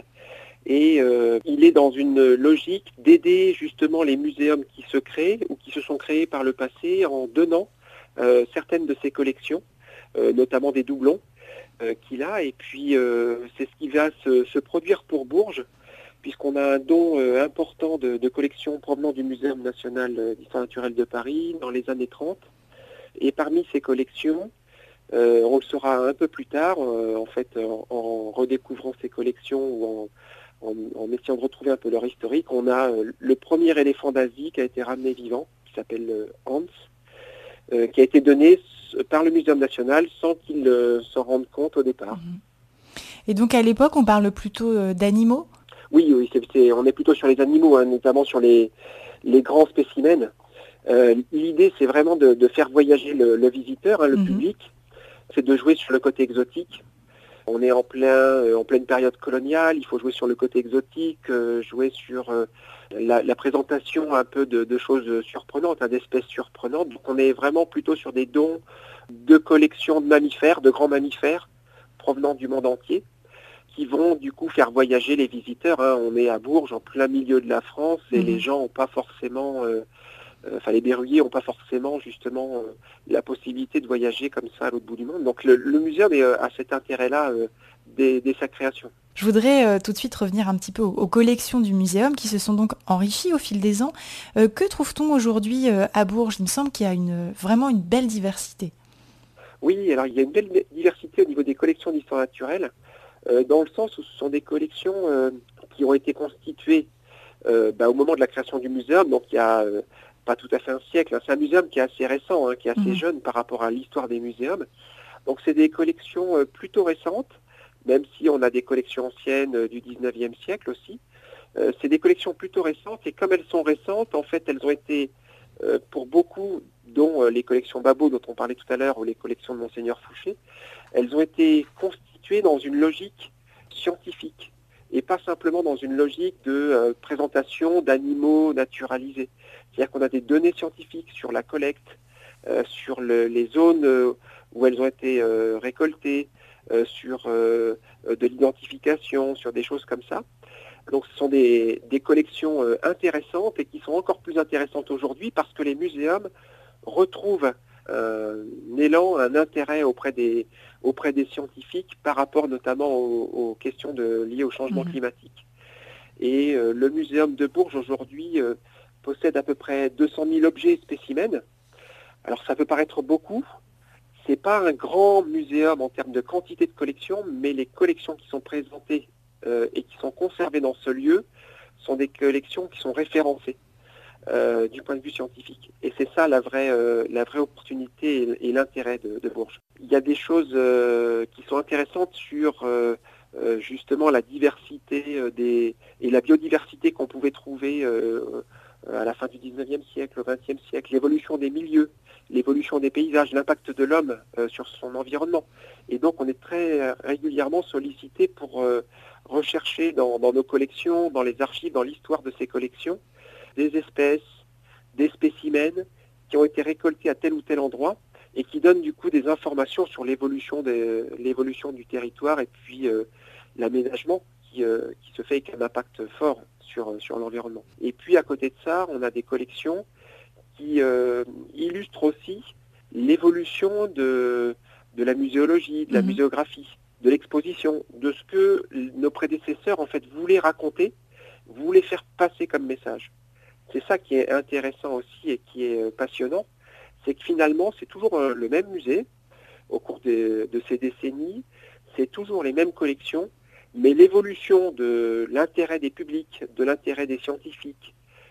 Et euh, il est dans une logique d'aider justement les muséums qui se créent ou qui se sont créés par le passé en donnant euh, certaines de ces collections, euh, notamment des doublons euh, qu'il a. Et puis euh, c'est ce qui va se, se produire pour Bourges, puisqu'on a un don euh, important de, de collections provenant du Muséum national d'histoire naturelle de Paris dans les années trente. Et parmi ces collections, euh, on le saura un peu plus tard, euh, en fait, en, en redécouvrant ces collections ou en En, en essayant de retrouver un peu leur historique, on a euh, le premier éléphant d'Asie qui a été ramené vivant, qui s'appelle euh, Hans, euh, qui a été donné par le Muséum national sans qu'il euh, s'en rende compte au départ. Et donc à l'époque, on parle plutôt euh, d'animaux ? Oui, oui c'est, c'est, on est plutôt sur les animaux, hein, notamment sur les, les grands spécimens. Euh, l'idée, c'est vraiment de, de faire voyager le, le visiteur, hein, le mm-hmm. public, c'est de jouer sur le côté exotique. On est en, plein, euh, en pleine période coloniale, il faut jouer sur le côté exotique, euh, jouer sur euh, la, la présentation un peu de, de choses surprenantes, hein, d'espèces surprenantes. Donc on est vraiment plutôt sur des dons de collections de mammifères, de grands mammifères, provenant du monde entier, qui vont du coup faire voyager les visiteurs. Hein. On est à Bourges, en plein milieu de la France, et mmh. les gens n'ont pas forcément... Euh, Enfin, les berruyers n'ont pas forcément justement euh, la possibilité de voyager comme ça à l'autre bout du monde. Donc le, le muséum est, euh, a cet intérêt-là euh, dès, dès sa création. Je voudrais euh, tout de suite revenir un petit peu aux, aux collections du muséum qui se sont donc enrichies au fil des ans. Euh, que trouve-t-on aujourd'hui euh, à Bourges ? Il me semble qu'il y a une, vraiment une belle diversité. Oui, alors il y a une belle diversité au niveau des collections d'histoire naturelle, euh, dans le sens où ce sont des collections euh, qui ont été constituées euh, bah, au moment de la création du muséum, donc il y a... Euh, pas tout à fait un siècle, hein. C'est un muséum qui est assez récent, hein, qui est assez mmh. jeune par rapport à l'histoire des muséums. Donc c'est des collections euh, plutôt récentes, même si on a des collections anciennes euh, du dix-neuvième siècle aussi. Euh, c'est des collections plutôt récentes, et comme elles sont récentes, en fait, elles ont été, euh, pour beaucoup, dont euh, les collections Babot dont on parlait tout à l'heure, ou les collections de Monseigneur Fouché, elles ont été constituées dans une logique scientifique, et pas simplement dans une logique de euh, présentation d'animaux naturalisés. C'est-à-dire qu'on a des données scientifiques sur la collecte, euh, sur le, les zones euh, où elles ont été euh, récoltées, euh, sur euh, de l'identification, sur des choses comme ça. Donc ce sont des, des collections euh, intéressantes et qui sont encore plus intéressantes aujourd'hui parce que les muséums retrouvent euh, un élan, un intérêt auprès des, auprès des scientifiques par rapport notamment aux, aux questions de, liées au changement mmh. climatique. Et euh, le muséum de Bourges aujourd'hui euh, possède à peu près deux cent mille objets et spécimens. Alors ça peut paraître beaucoup, c'est pas un grand muséum en termes de quantité de collections, mais les collections qui sont présentées euh, et qui sont conservées dans ce lieu sont des collections qui sont référencées euh, du point de vue scientifique. Et c'est ça la vraie, euh, la vraie opportunité et, et l'intérêt de, de Bourges. Il y a des choses euh, qui sont intéressantes sur euh, euh, justement la diversité euh, des, et la biodiversité qu'on pouvait trouver euh, à la fin du dix-neuvième siècle, au vingtième siècle, l'évolution des milieux, l'évolution des paysages, l'impact de l'homme euh, sur son environnement. Et donc on est très euh, régulièrement sollicité pour euh, rechercher dans, dans nos collections, dans les archives, dans l'histoire de ces collections, des espèces, des spécimens qui ont été récoltés à tel ou tel endroit et qui donnent du coup des informations sur l'évolution, des, l'évolution du territoire et puis euh, l'aménagement qui, euh, qui se fait avec un impact fort sur, sur l'environnement. Et puis à côté de ça, on a des collections qui euh, illustrent aussi l'évolution de, de la muséologie, de la mmh. muséographie, de l'exposition, de ce que nos prédécesseurs en fait voulaient raconter, voulaient faire passer comme message. C'est ça qui est intéressant aussi et qui est passionnant, c'est que finalement c'est toujours le même musée au cours de, de ces décennies, c'est toujours les mêmes collections, mais l'évolution de l'intérêt des publics, de l'intérêt des scientifiques,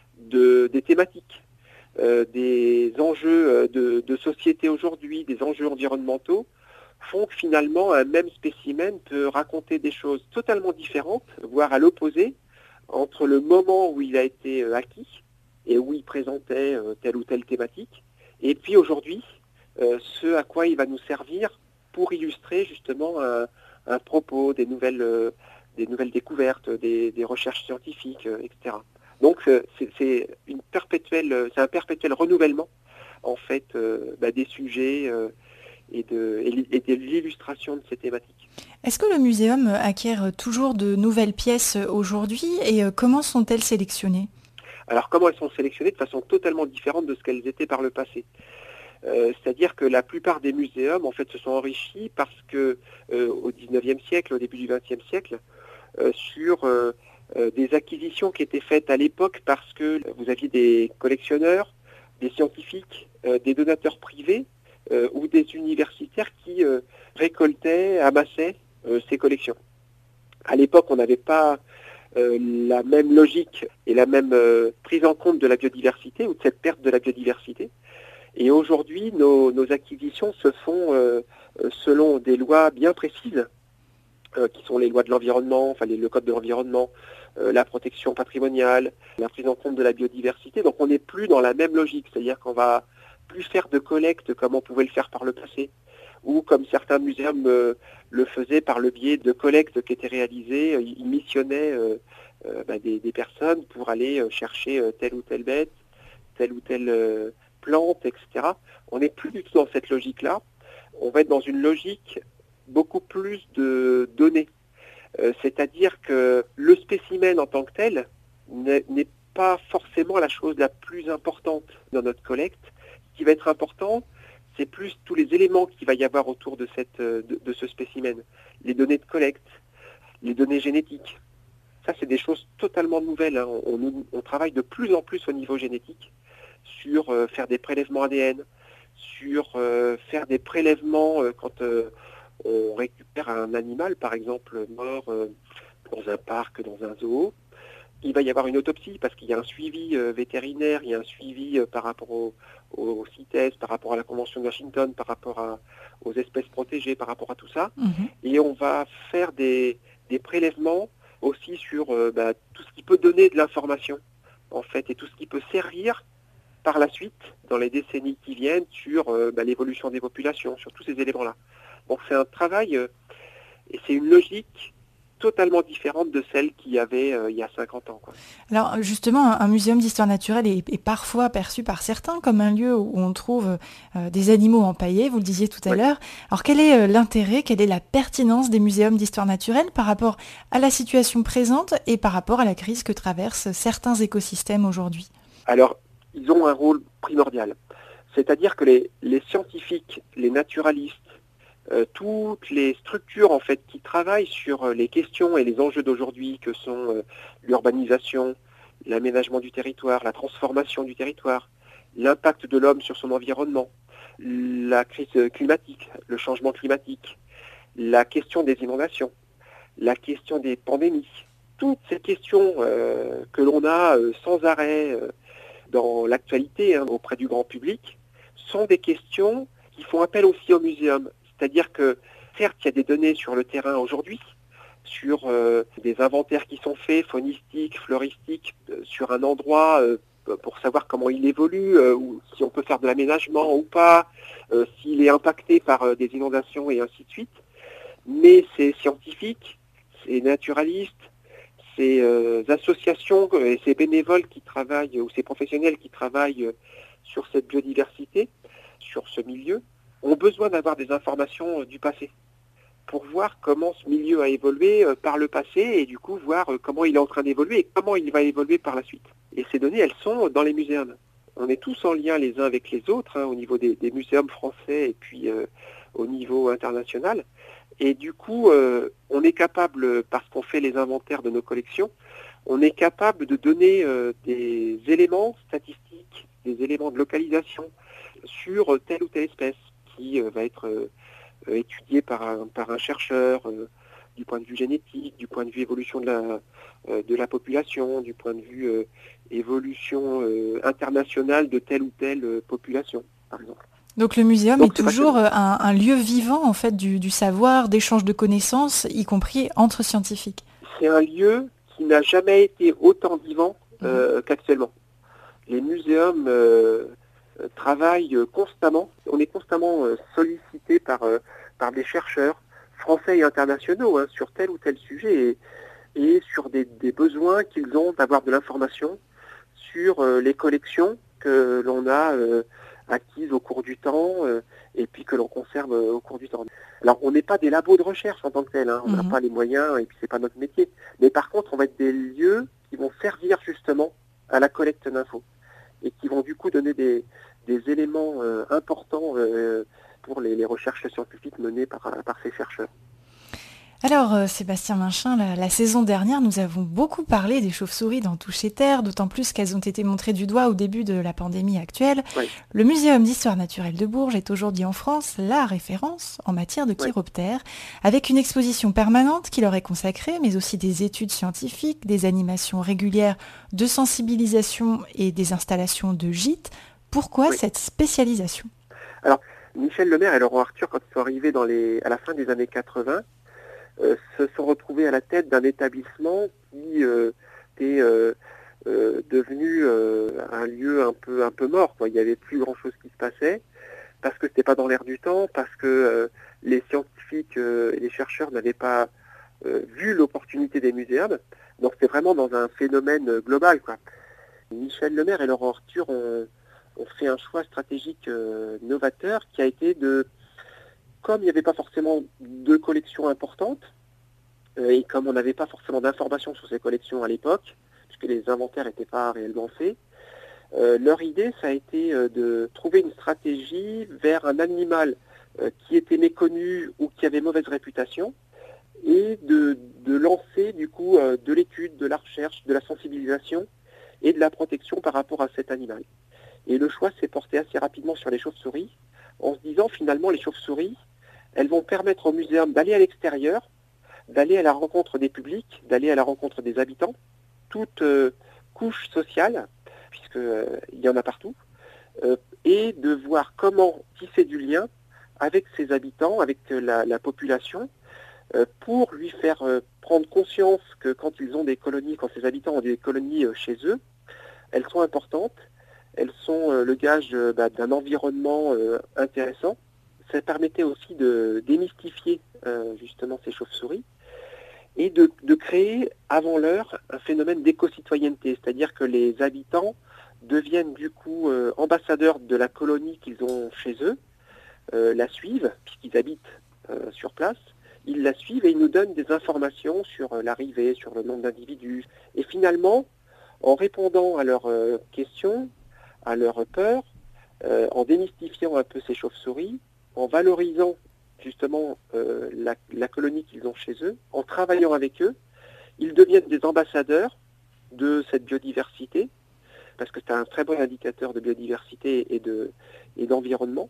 de, des thématiques, euh, des enjeux de, de société aujourd'hui, des enjeux environnementaux, font que finalement un même spécimen peut raconter des choses totalement différentes, voire à l'opposé, entre le moment où il a été acquis et où il présentait euh, telle ou telle thématique. Et puis aujourd'hui, euh, ce à quoi il va nous servir pour illustrer justement un, un propos, des nouvelles, euh, des nouvelles découvertes, des, des recherches scientifiques, euh, et cetera. Donc euh, c'est, c'est, une perpétuelle, c'est un perpétuel renouvellement en fait euh, bah, des sujets euh, et, de, et de l'illustration de ces thématiques. Est-ce que le muséum acquiert toujours de nouvelles pièces aujourd'hui et comment sont-elles sélectionnées ? Alors comment elles sont sélectionnées de façon totalement différente de ce qu'elles étaient par le passé. Euh, c'est-à-dire que la plupart des muséums en fait se sont enrichis parce que euh, au dix-neuvième siècle, au début du vingtième siècle, euh, sur euh, euh, des acquisitions qui étaient faites à l'époque parce que vous aviez des collectionneurs, des scientifiques, euh, des donateurs privés euh, ou des universitaires qui euh, récoltaient, amassaient euh, ces collections. À l'époque, on n'avait pas euh, la même logique et la même euh, prise en compte de la biodiversité ou de cette perte de la biodiversité. Et aujourd'hui, nos, nos acquisitions se font euh, selon des lois bien précises, euh, qui sont les lois de l'environnement, enfin les, le code de l'environnement, euh, la protection patrimoniale, la prise en compte de la biodiversité. Donc on n'est plus dans la même logique, c'est-à-dire qu'on va plus faire de collecte comme on pouvait le faire par le passé, ou comme certains muséums euh, le faisaient par le biais de collectes qui étaient réalisées, euh, ils missionnaient euh, euh, bah, des, des personnes pour aller euh, chercher euh, telle ou telle bête, telle ou telle euh, plante, et cetera. On n'est plus du tout dans cette logique-là. On va être dans une logique beaucoup plus de données. Euh, c'est-à-dire que le spécimen en tant que tel n'est, n'est pas forcément la chose la plus importante dans notre collecte. Ce qui va être important, c'est plus tous les éléments qu'il va y avoir autour de, cette, de, de ce spécimen. Les données de collecte, les données génétiques. Ça, c'est des choses totalement nouvelles. Hein. On, on, on travaille de plus en plus au niveau génétique sur euh, faire des prélèvements A D N, sur euh, faire des prélèvements euh, quand euh, on récupère un animal, par exemple, mort euh, dans un parc, dans un zoo. Il va y avoir une autopsie parce qu'il y a un suivi euh, vétérinaire, il y a un suivi euh, par rapport au, au, au CITES, par rapport à la Convention de Washington, par rapport à, aux espèces protégées, par rapport à tout ça. Mmh. Et on va faire des, des prélèvements aussi sur euh, bah, tout ce qui peut donner de l'information, en fait, et tout ce qui peut servir par la suite, dans les décennies qui viennent, sur euh, bah, l'évolution des populations, sur tous ces éléments-là. Donc c'est un travail, euh, et c'est une logique totalement différente de celle qu'il y avait euh, il y a cinquante ans. Quoi. Alors justement, un, un muséum d'histoire naturelle est, est parfois perçu par certains comme un lieu où on trouve euh, des animaux empaillés, vous le disiez tout à oui. l'heure. Alors quel est euh, l'intérêt, quelle est la pertinence des muséums d'histoire naturelle par rapport à la situation présente et par rapport à la crise que traversent certains écosystèmes aujourd'hui ? Alors, ils ont un rôle primordial. C'est-à-dire que les, les scientifiques, les naturalistes, euh, toutes les structures en fait qui travaillent sur les questions et les enjeux d'aujourd'hui que sont euh, l'urbanisation, l'aménagement du territoire, la transformation du territoire, l'impact de l'homme sur son environnement, la crise climatique, le changement climatique, la question des inondations, la question des pandémies, toutes ces questions euh, que l'on a euh, sans arrêt euh, dans l'actualité hein, auprès du grand public, sont des questions qui font appel aussi au muséum. C'est-à-dire que, certes, il y a des données sur le terrain aujourd'hui, sur euh, des inventaires qui sont faits, faunistiques, fleuristiques, euh, sur un endroit euh, pour savoir comment il évolue, euh, ou si on peut faire de l'aménagement ou pas, euh, s'il est impacté par euh, des inondations et ainsi de suite. Mais ces scientifiques, ces naturalistes, ces euh, associations et ces bénévoles qui travaillent, ou ces professionnels qui travaillent sur cette biodiversité, sur ce milieu, ont besoin d'avoir des informations euh, du passé pour voir comment ce milieu a évolué euh, par le passé et du coup voir euh, comment il est en train d'évoluer et comment il va évoluer par la suite. Et ces données, elles sont dans les muséums. On est tous en lien les uns avec les autres, hein, au niveau des, des muséums français et puis euh, au niveau international. Et du coup, euh, on est capable, parce qu'on fait les inventaires de nos collections, on est capable de donner euh, des éléments statistiques, des éléments de localisation sur telle ou telle espèce qui euh, va être euh, étudiée par un, par un chercheur euh, du point de vue génétique, du point de vue évolution de la, euh, de la population, du point de vue euh, évolution euh, internationale de telle ou telle euh, population, par exemple. Donc le muséum Donc, est toujours un, un lieu vivant en fait du, du savoir, d'échange de connaissances, y compris entre scientifiques. C'est un lieu qui n'a jamais été autant vivant euh, mmh. qu'actuellement. les muséums euh, travaillent constamment. On est constamment euh, sollicité par, euh, par des chercheurs français et internationaux hein, sur tel ou tel sujet et, et sur des, des besoins qu'ils ont d'avoir de l'information sur euh, les collections que l'on a euh, acquises au cours du temps euh, et puis que l'on conserve euh, au cours du temps. Alors on n'est pas des labos de recherche en tant que tel, hein, on n'a mmh. pas les moyens et puis c'est pas notre métier. Mais par contre on va être des lieux qui vont servir justement à la collecte d'infos et qui vont du coup donner des, des éléments euh, importants euh, pour les, les recherches scientifiques menées par, par ces chercheurs. Alors euh, Sébastien Minchin, la, la saison dernière, nous avons beaucoup parlé des chauves-souris dans Toucher Terre, d'autant plus qu'elles ont été montrées du doigt au début de la pandémie actuelle. Oui. Le Muséum d'histoire naturelle de Bourges est aujourd'hui en France la référence en matière de chiroptères, oui. avec une exposition permanente qui leur est consacrée, mais aussi des études scientifiques, des animations régulières de sensibilisation et des installations de gîtes. Pourquoi oui. cette spécialisation ? Alors, Michel Lemaire et Laurent Arthur, quand ils sont arrivés dans les, à la fin des années quatre-vingts, Euh, se sont retrouvés à la tête d'un établissement qui euh, est euh, euh, devenu euh, un lieu un peu un peu mort, quoi. Il n'y avait plus grand chose qui se passait parce que c'était pas dans l'air du temps, parce que euh, les scientifiques euh, et les chercheurs n'avaient pas euh, vu l'opportunité des muséums. Donc c'était vraiment dans un phénomène global, quoi. Michel Lemaire et Laurent Arthur ont, ont fait un choix stratégique euh, novateur qui a été de Comme il n'y avait pas forcément de collections importantes, euh, et comme on n'avait pas forcément d'informations sur ces collections à l'époque, puisque les inventaires n'étaient pas réellement faits, euh, leur idée, ça a été euh, de trouver une stratégie vers un animal euh, qui était méconnu ou qui avait mauvaise réputation, et de, de lancer du coup euh, de l'étude, de la recherche, de la sensibilisation et de la protection par rapport à cet animal. Et le choix s'est porté assez rapidement sur les chauves-souris, en se disant finalement les chauves-souris, elles vont permettre au muséum d'aller à l'extérieur, d'aller à la rencontre des publics, d'aller à la rencontre des habitants, toute euh, couche sociale, puisqu'il euh, y en a partout, euh, et de voir comment tisser du lien avec ses habitants, avec euh, la, la population, euh, pour lui faire euh, prendre conscience que quand ils ont des colonies, quand ces habitants ont des colonies euh, chez eux, elles sont importantes, elles sont euh, le gage euh, bah, d'un environnement euh, intéressant. Ça permettait aussi de démystifier euh, justement ces chauves-souris et de, de créer avant l'heure un phénomène d'éco-citoyenneté, c'est-à-dire que les habitants deviennent du coup euh, ambassadeurs de la colonie qu'ils ont chez eux, euh, la suivent puisqu'ils habitent euh, sur place, ils la suivent et ils nous donnent des informations sur euh, l'arrivée, sur le nombre d'individus. Et finalement, en répondant à leurs euh, questions, à leurs peurs, euh, en démystifiant un peu ces chauves-souris, en valorisant justement euh, la, la colonie qu'ils ont chez eux, en travaillant avec eux, ils deviennent des ambassadeurs de cette biodiversité, parce que c'est un très bon indicateur de biodiversité et, de, et d'environnement.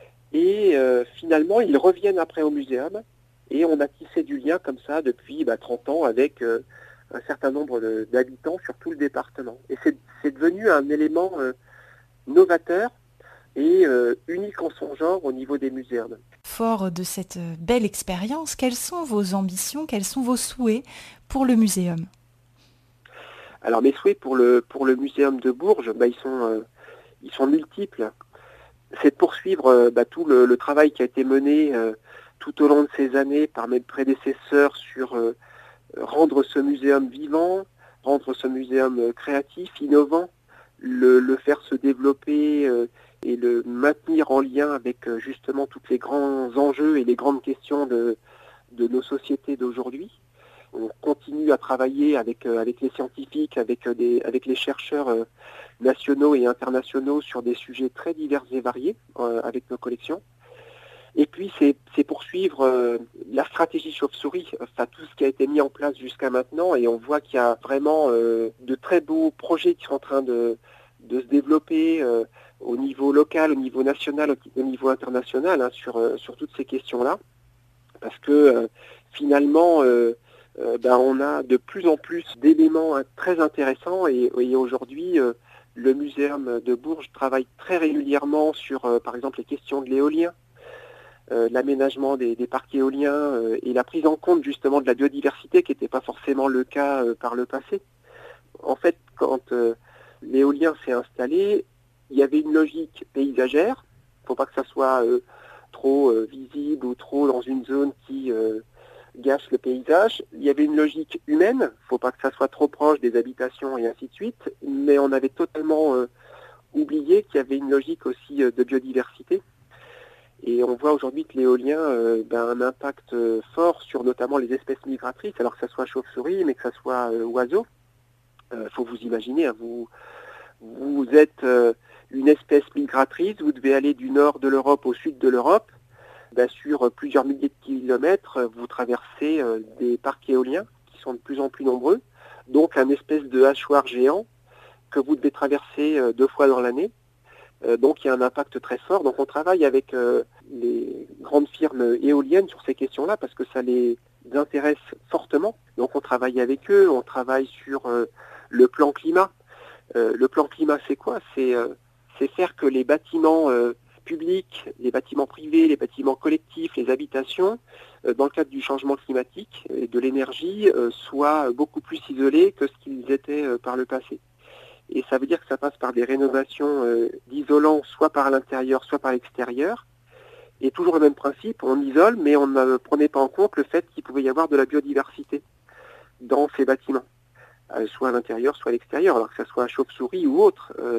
Et euh, finalement, ils reviennent après au muséum, et on a tissé du lien comme ça depuis bah, trente ans avec euh, un certain nombre de, d'habitants sur tout le département. Et c'est, c'est devenu un élément euh, novateur et euh, unique en son genre au niveau des muséums. Fort de cette belle expérience, quelles sont vos ambitions, quels sont vos souhaits pour le muséum ? Alors mes souhaits pour le pour le muséum de Bourges, bah, ils sont euh, ils sont multiples. C'est de poursuivre euh, bah, tout le, le travail qui a été mené euh, tout au long de ces années par mes prédécesseurs sur euh, rendre ce muséum vivant, rendre ce muséum euh, créatif, innovant, le, le faire se développer euh, et le maintenir en lien avec euh, justement tous les grands enjeux et les grandes questions de, de nos sociétés d'aujourd'hui. On continue à travailler avec, euh, avec les scientifiques, avec, euh, des, avec les chercheurs euh, nationaux et internationaux sur des sujets très divers et variés euh, avec nos collections. Et puis c'est, c'est poursuivre euh, la stratégie chauve-souris, enfin tout ce qui a été mis en place jusqu'à maintenant, et on voit qu'il y a vraiment euh, de très beaux projets qui sont en train de, de se développer euh, au niveau local, au niveau national, au, au niveau international, hein, sur, euh, sur toutes ces questions-là, parce que euh, finalement euh, euh, ben, on a de plus en plus d'éléments hein, très intéressants, et, et aujourd'hui euh, le Muséum de Bourges travaille très régulièrement sur euh, par exemple les questions de l'éolien, Euh, l'aménagement des, des parcs éoliens euh, et la prise en compte justement de la biodiversité qui n'était pas forcément le cas euh, par le passé. En fait, quand euh, l'éolien s'est installé, il y avait une logique paysagère. Il ne faut pas que ça soit euh, trop euh, visible ou trop dans une zone qui euh, gâche le paysage. Il y avait une logique humaine. Il ne faut pas que ça soit trop proche des habitations et ainsi de suite. Mais on avait totalement euh, oublié qu'il y avait une logique aussi euh, de biodiversité. Et on voit aujourd'hui que l'éolien euh, ben, a un impact euh, fort sur notamment les espèces migratrices, alors que ça soit chauve-souris, mais que ça soit euh, oiseau. Il euh, faut vous imaginer, hein, vous, vous êtes euh, une espèce migratrice, vous devez aller du nord de l'Europe au sud de l'Europe. Ben, sur plusieurs milliers de kilomètres, vous traversez euh, des parcs éoliens qui sont de plus en plus nombreux, donc un espèce de hachoir géant que vous devez traverser euh, deux fois dans l'année. Euh, donc il y a un impact très fort. Donc on travaille avec euh, les grandes firmes éoliennes sur ces questions-là parce que ça les intéresse fortement. Donc on travaille avec eux, on travaille sur euh, le plan climat. Euh, le plan climat, c'est quoi ? C'est euh, c'est faire que les bâtiments euh, publics, les bâtiments privés, les bâtiments collectifs, les habitations, euh, dans le cadre du changement climatique et de l'énergie, euh, soient beaucoup plus isolés que ce qu'ils étaient euh, par le passé. Et ça veut dire que ça passe par des rénovations euh, d'isolants, soit par l'intérieur, soit par l'extérieur. Et toujours le même principe, on isole, mais on ne prenait pas en compte le fait qu'il pouvait y avoir de la biodiversité dans ces bâtiments, euh, soit à l'intérieur, soit à l'extérieur, alors que ça soit chauve-souris ou autre. Euh,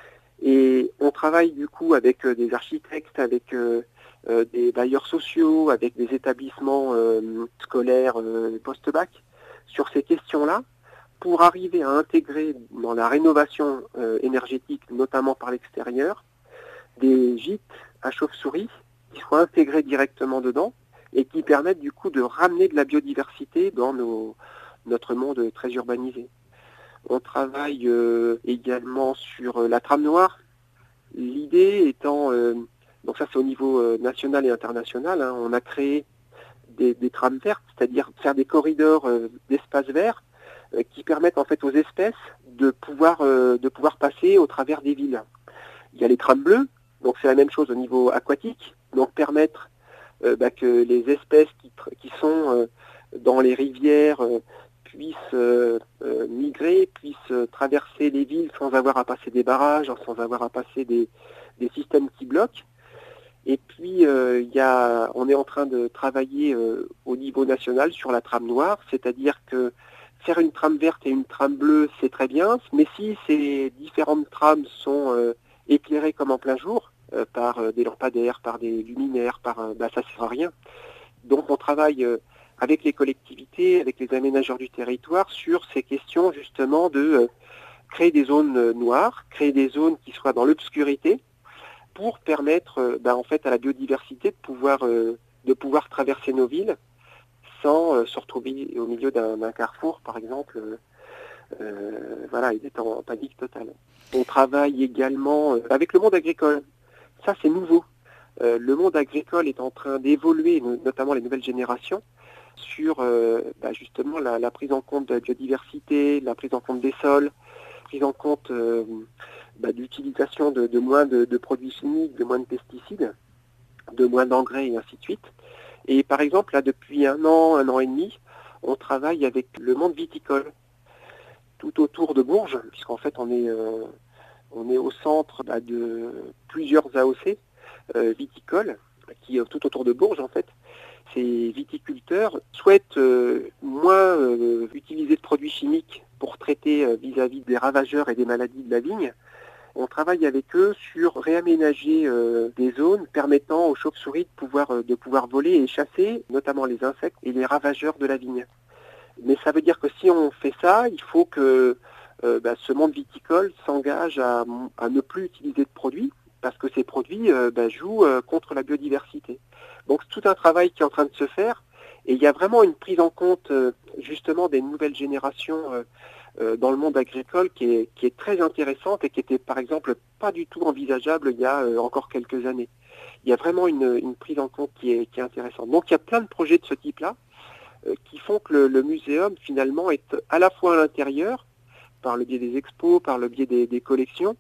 et on travaille du coup avec euh, des architectes, avec euh, euh, des bailleurs sociaux, avec des établissements euh, scolaires euh, post-bac, sur ces questions-là, pour arriver à intégrer dans la rénovation euh, énergétique, notamment par l'extérieur, des gîtes à chauve-souris qui soient intégrés directement dedans et qui permettent du coup de ramener de la biodiversité dans nos, notre monde très urbanisé. On travaille euh, également sur euh, la trame noire. L'idée étant, euh, donc ça c'est au niveau euh, national et international, hein, on a créé des, des trames vertes, c'est-à-dire faire des corridors euh, d'espaces verts qui permettent en fait aux espèces de pouvoir euh, de pouvoir passer au travers des villes. Il y a les trames bleues, donc c'est la même chose au niveau aquatique, donc permettre euh, bah, que les espèces qui, qui sont euh, dans les rivières euh, puissent euh, euh, migrer, puissent euh, traverser les villes sans avoir à passer des barrages, sans avoir à passer des, des systèmes qui bloquent. Et puis euh, il y a, on est en train de travailler euh, au niveau national sur la trame noire, c'est-à-dire que faire une trame verte et une trame bleue, c'est très bien, mais si ces différentes trames sont euh, éclairées comme en plein jour, euh, par euh, des lampadaires, par des luminaires, par, euh, bah, ça ne sert à rien. Donc on travaille euh, avec les collectivités, avec les aménageurs du territoire, sur ces questions justement de euh, créer des zones euh, noires, créer des zones qui soient dans l'obscurité, pour permettre euh, bah, en fait à la biodiversité de pouvoir, euh, de pouvoir traverser nos villes, sans euh, se retrouver au milieu d'un, d'un carrefour, par exemple, euh, euh, voilà, il est en panique totale. On travaille également euh, avec le monde agricole. Ça, c'est nouveau. Euh, le monde agricole est en train d'évoluer, notamment les nouvelles générations, sur euh, bah, justement la, la prise en compte de la biodiversité, la prise en compte des sols, la prise en compte euh, bah, de l'utilisation de, de moins de, de produits chimiques, de moins de pesticides, de moins d'engrais et ainsi de suite. Et par exemple, là, depuis un an, un an et demi, on travaille avec le monde viticole, tout autour de Bourges, puisqu'en fait, on est, euh, on est au centre bah, de plusieurs A O C euh, viticoles, qui tout autour de Bourges, en fait. Ces viticulteurs souhaitent euh, moins euh, utiliser de produits chimiques pour traiter euh, vis-à-vis des ravageurs et des maladies de la vigne. On travaille avec eux sur réaménager euh, des zones permettant aux chauves-souris de pouvoir, euh, de pouvoir voler et chasser, notamment les insectes et les ravageurs de la vigne. Mais ça veut dire que si on fait ça, il faut que euh, bah, ce monde viticole s'engage à, à ne plus utiliser de produits, parce que ces produits euh, bah, jouent euh, contre la biodiversité. Donc c'est tout un travail qui est en train de se faire, et il y a vraiment une prise en compte euh, justement des nouvelles générations euh, euh, dans le monde agricole qui est, qui est très intéressante et qui était par exemple pas du tout envisageable il y a euh, encore quelques années. Il y a vraiment une, une prise en compte qui est, qui est intéressante. Donc il y a plein de projets de ce type-là euh, qui font que le, le muséum finalement est à la fois à l'intérieur, par le biais des expos, par le biais des, des collections,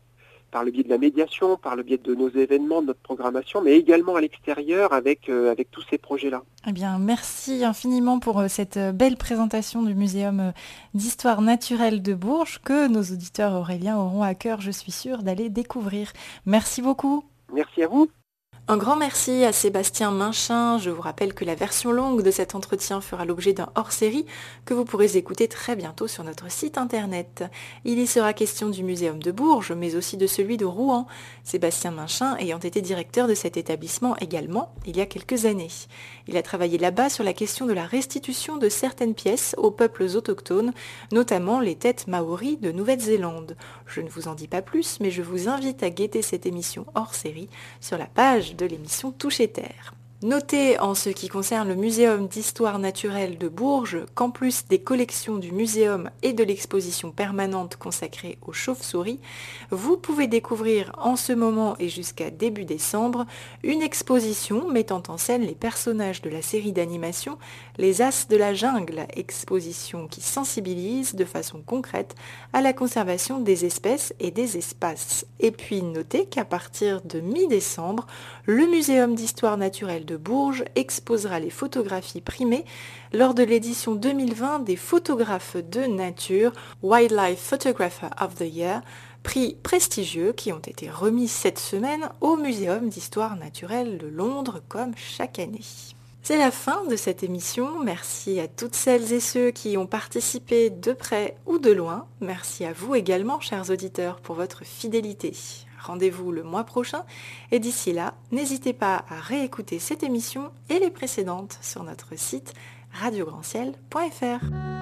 par le biais de la médiation, par le biais de nos événements, de notre programmation, mais également à l'extérieur avec, euh, avec tous ces projets-là. Eh bien, merci infiniment pour cette belle présentation du Muséum d'histoire naturelle de Bourges que nos auditeurs auréliens auront à cœur, je suis sûre, d'aller découvrir. Merci beaucoup. Merci à vous. Un grand merci à Sébastien Minchin. Je vous rappelle que la version longue de cet entretien fera l'objet d'un hors-série que vous pourrez écouter très bientôt sur notre site internet. Il y sera question du Muséum de Bourges, mais aussi de celui de Rouen, Sébastien Minchin ayant été directeur de cet établissement également il y a quelques années. Il a travaillé là-bas sur la question de la restitution de certaines pièces aux peuples autochtones, notamment les têtes maoris de Nouvelle-Zélande. Je ne vous en dis pas plus, mais je vous invite à guetter cette émission hors-série sur la page de l'émission Toucher Terre. Notez en ce qui concerne le Muséum d'histoire naturelle de Bourges qu'en plus des collections du muséum et de l'exposition permanente consacrée aux chauves-souris, vous pouvez découvrir en ce moment et jusqu'à début décembre une exposition mettant en scène les personnages de la série d'animation Les As de la Jungle, exposition qui sensibilise de façon concrète à la conservation des espèces et des espaces. Et puis notez qu'à partir de mi-décembre, le Muséum d'histoire naturelle de Bourges exposera les photographies primées lors de l'édition deux mille vingt des photographes de nature Wildlife Photographer of the Year, prix prestigieux qui ont été remis cette semaine au Muséum d'histoire naturelle de Londres comme chaque année. C'est la fin de cette émission. Merci à toutes celles et ceux qui ont participé de près ou de loin. Merci à vous également, chers auditeurs, pour votre fidélité. Rendez-vous le mois prochain et d'ici là, n'hésitez pas à réécouter cette émission et les précédentes sur notre site radio grand ciel point f r.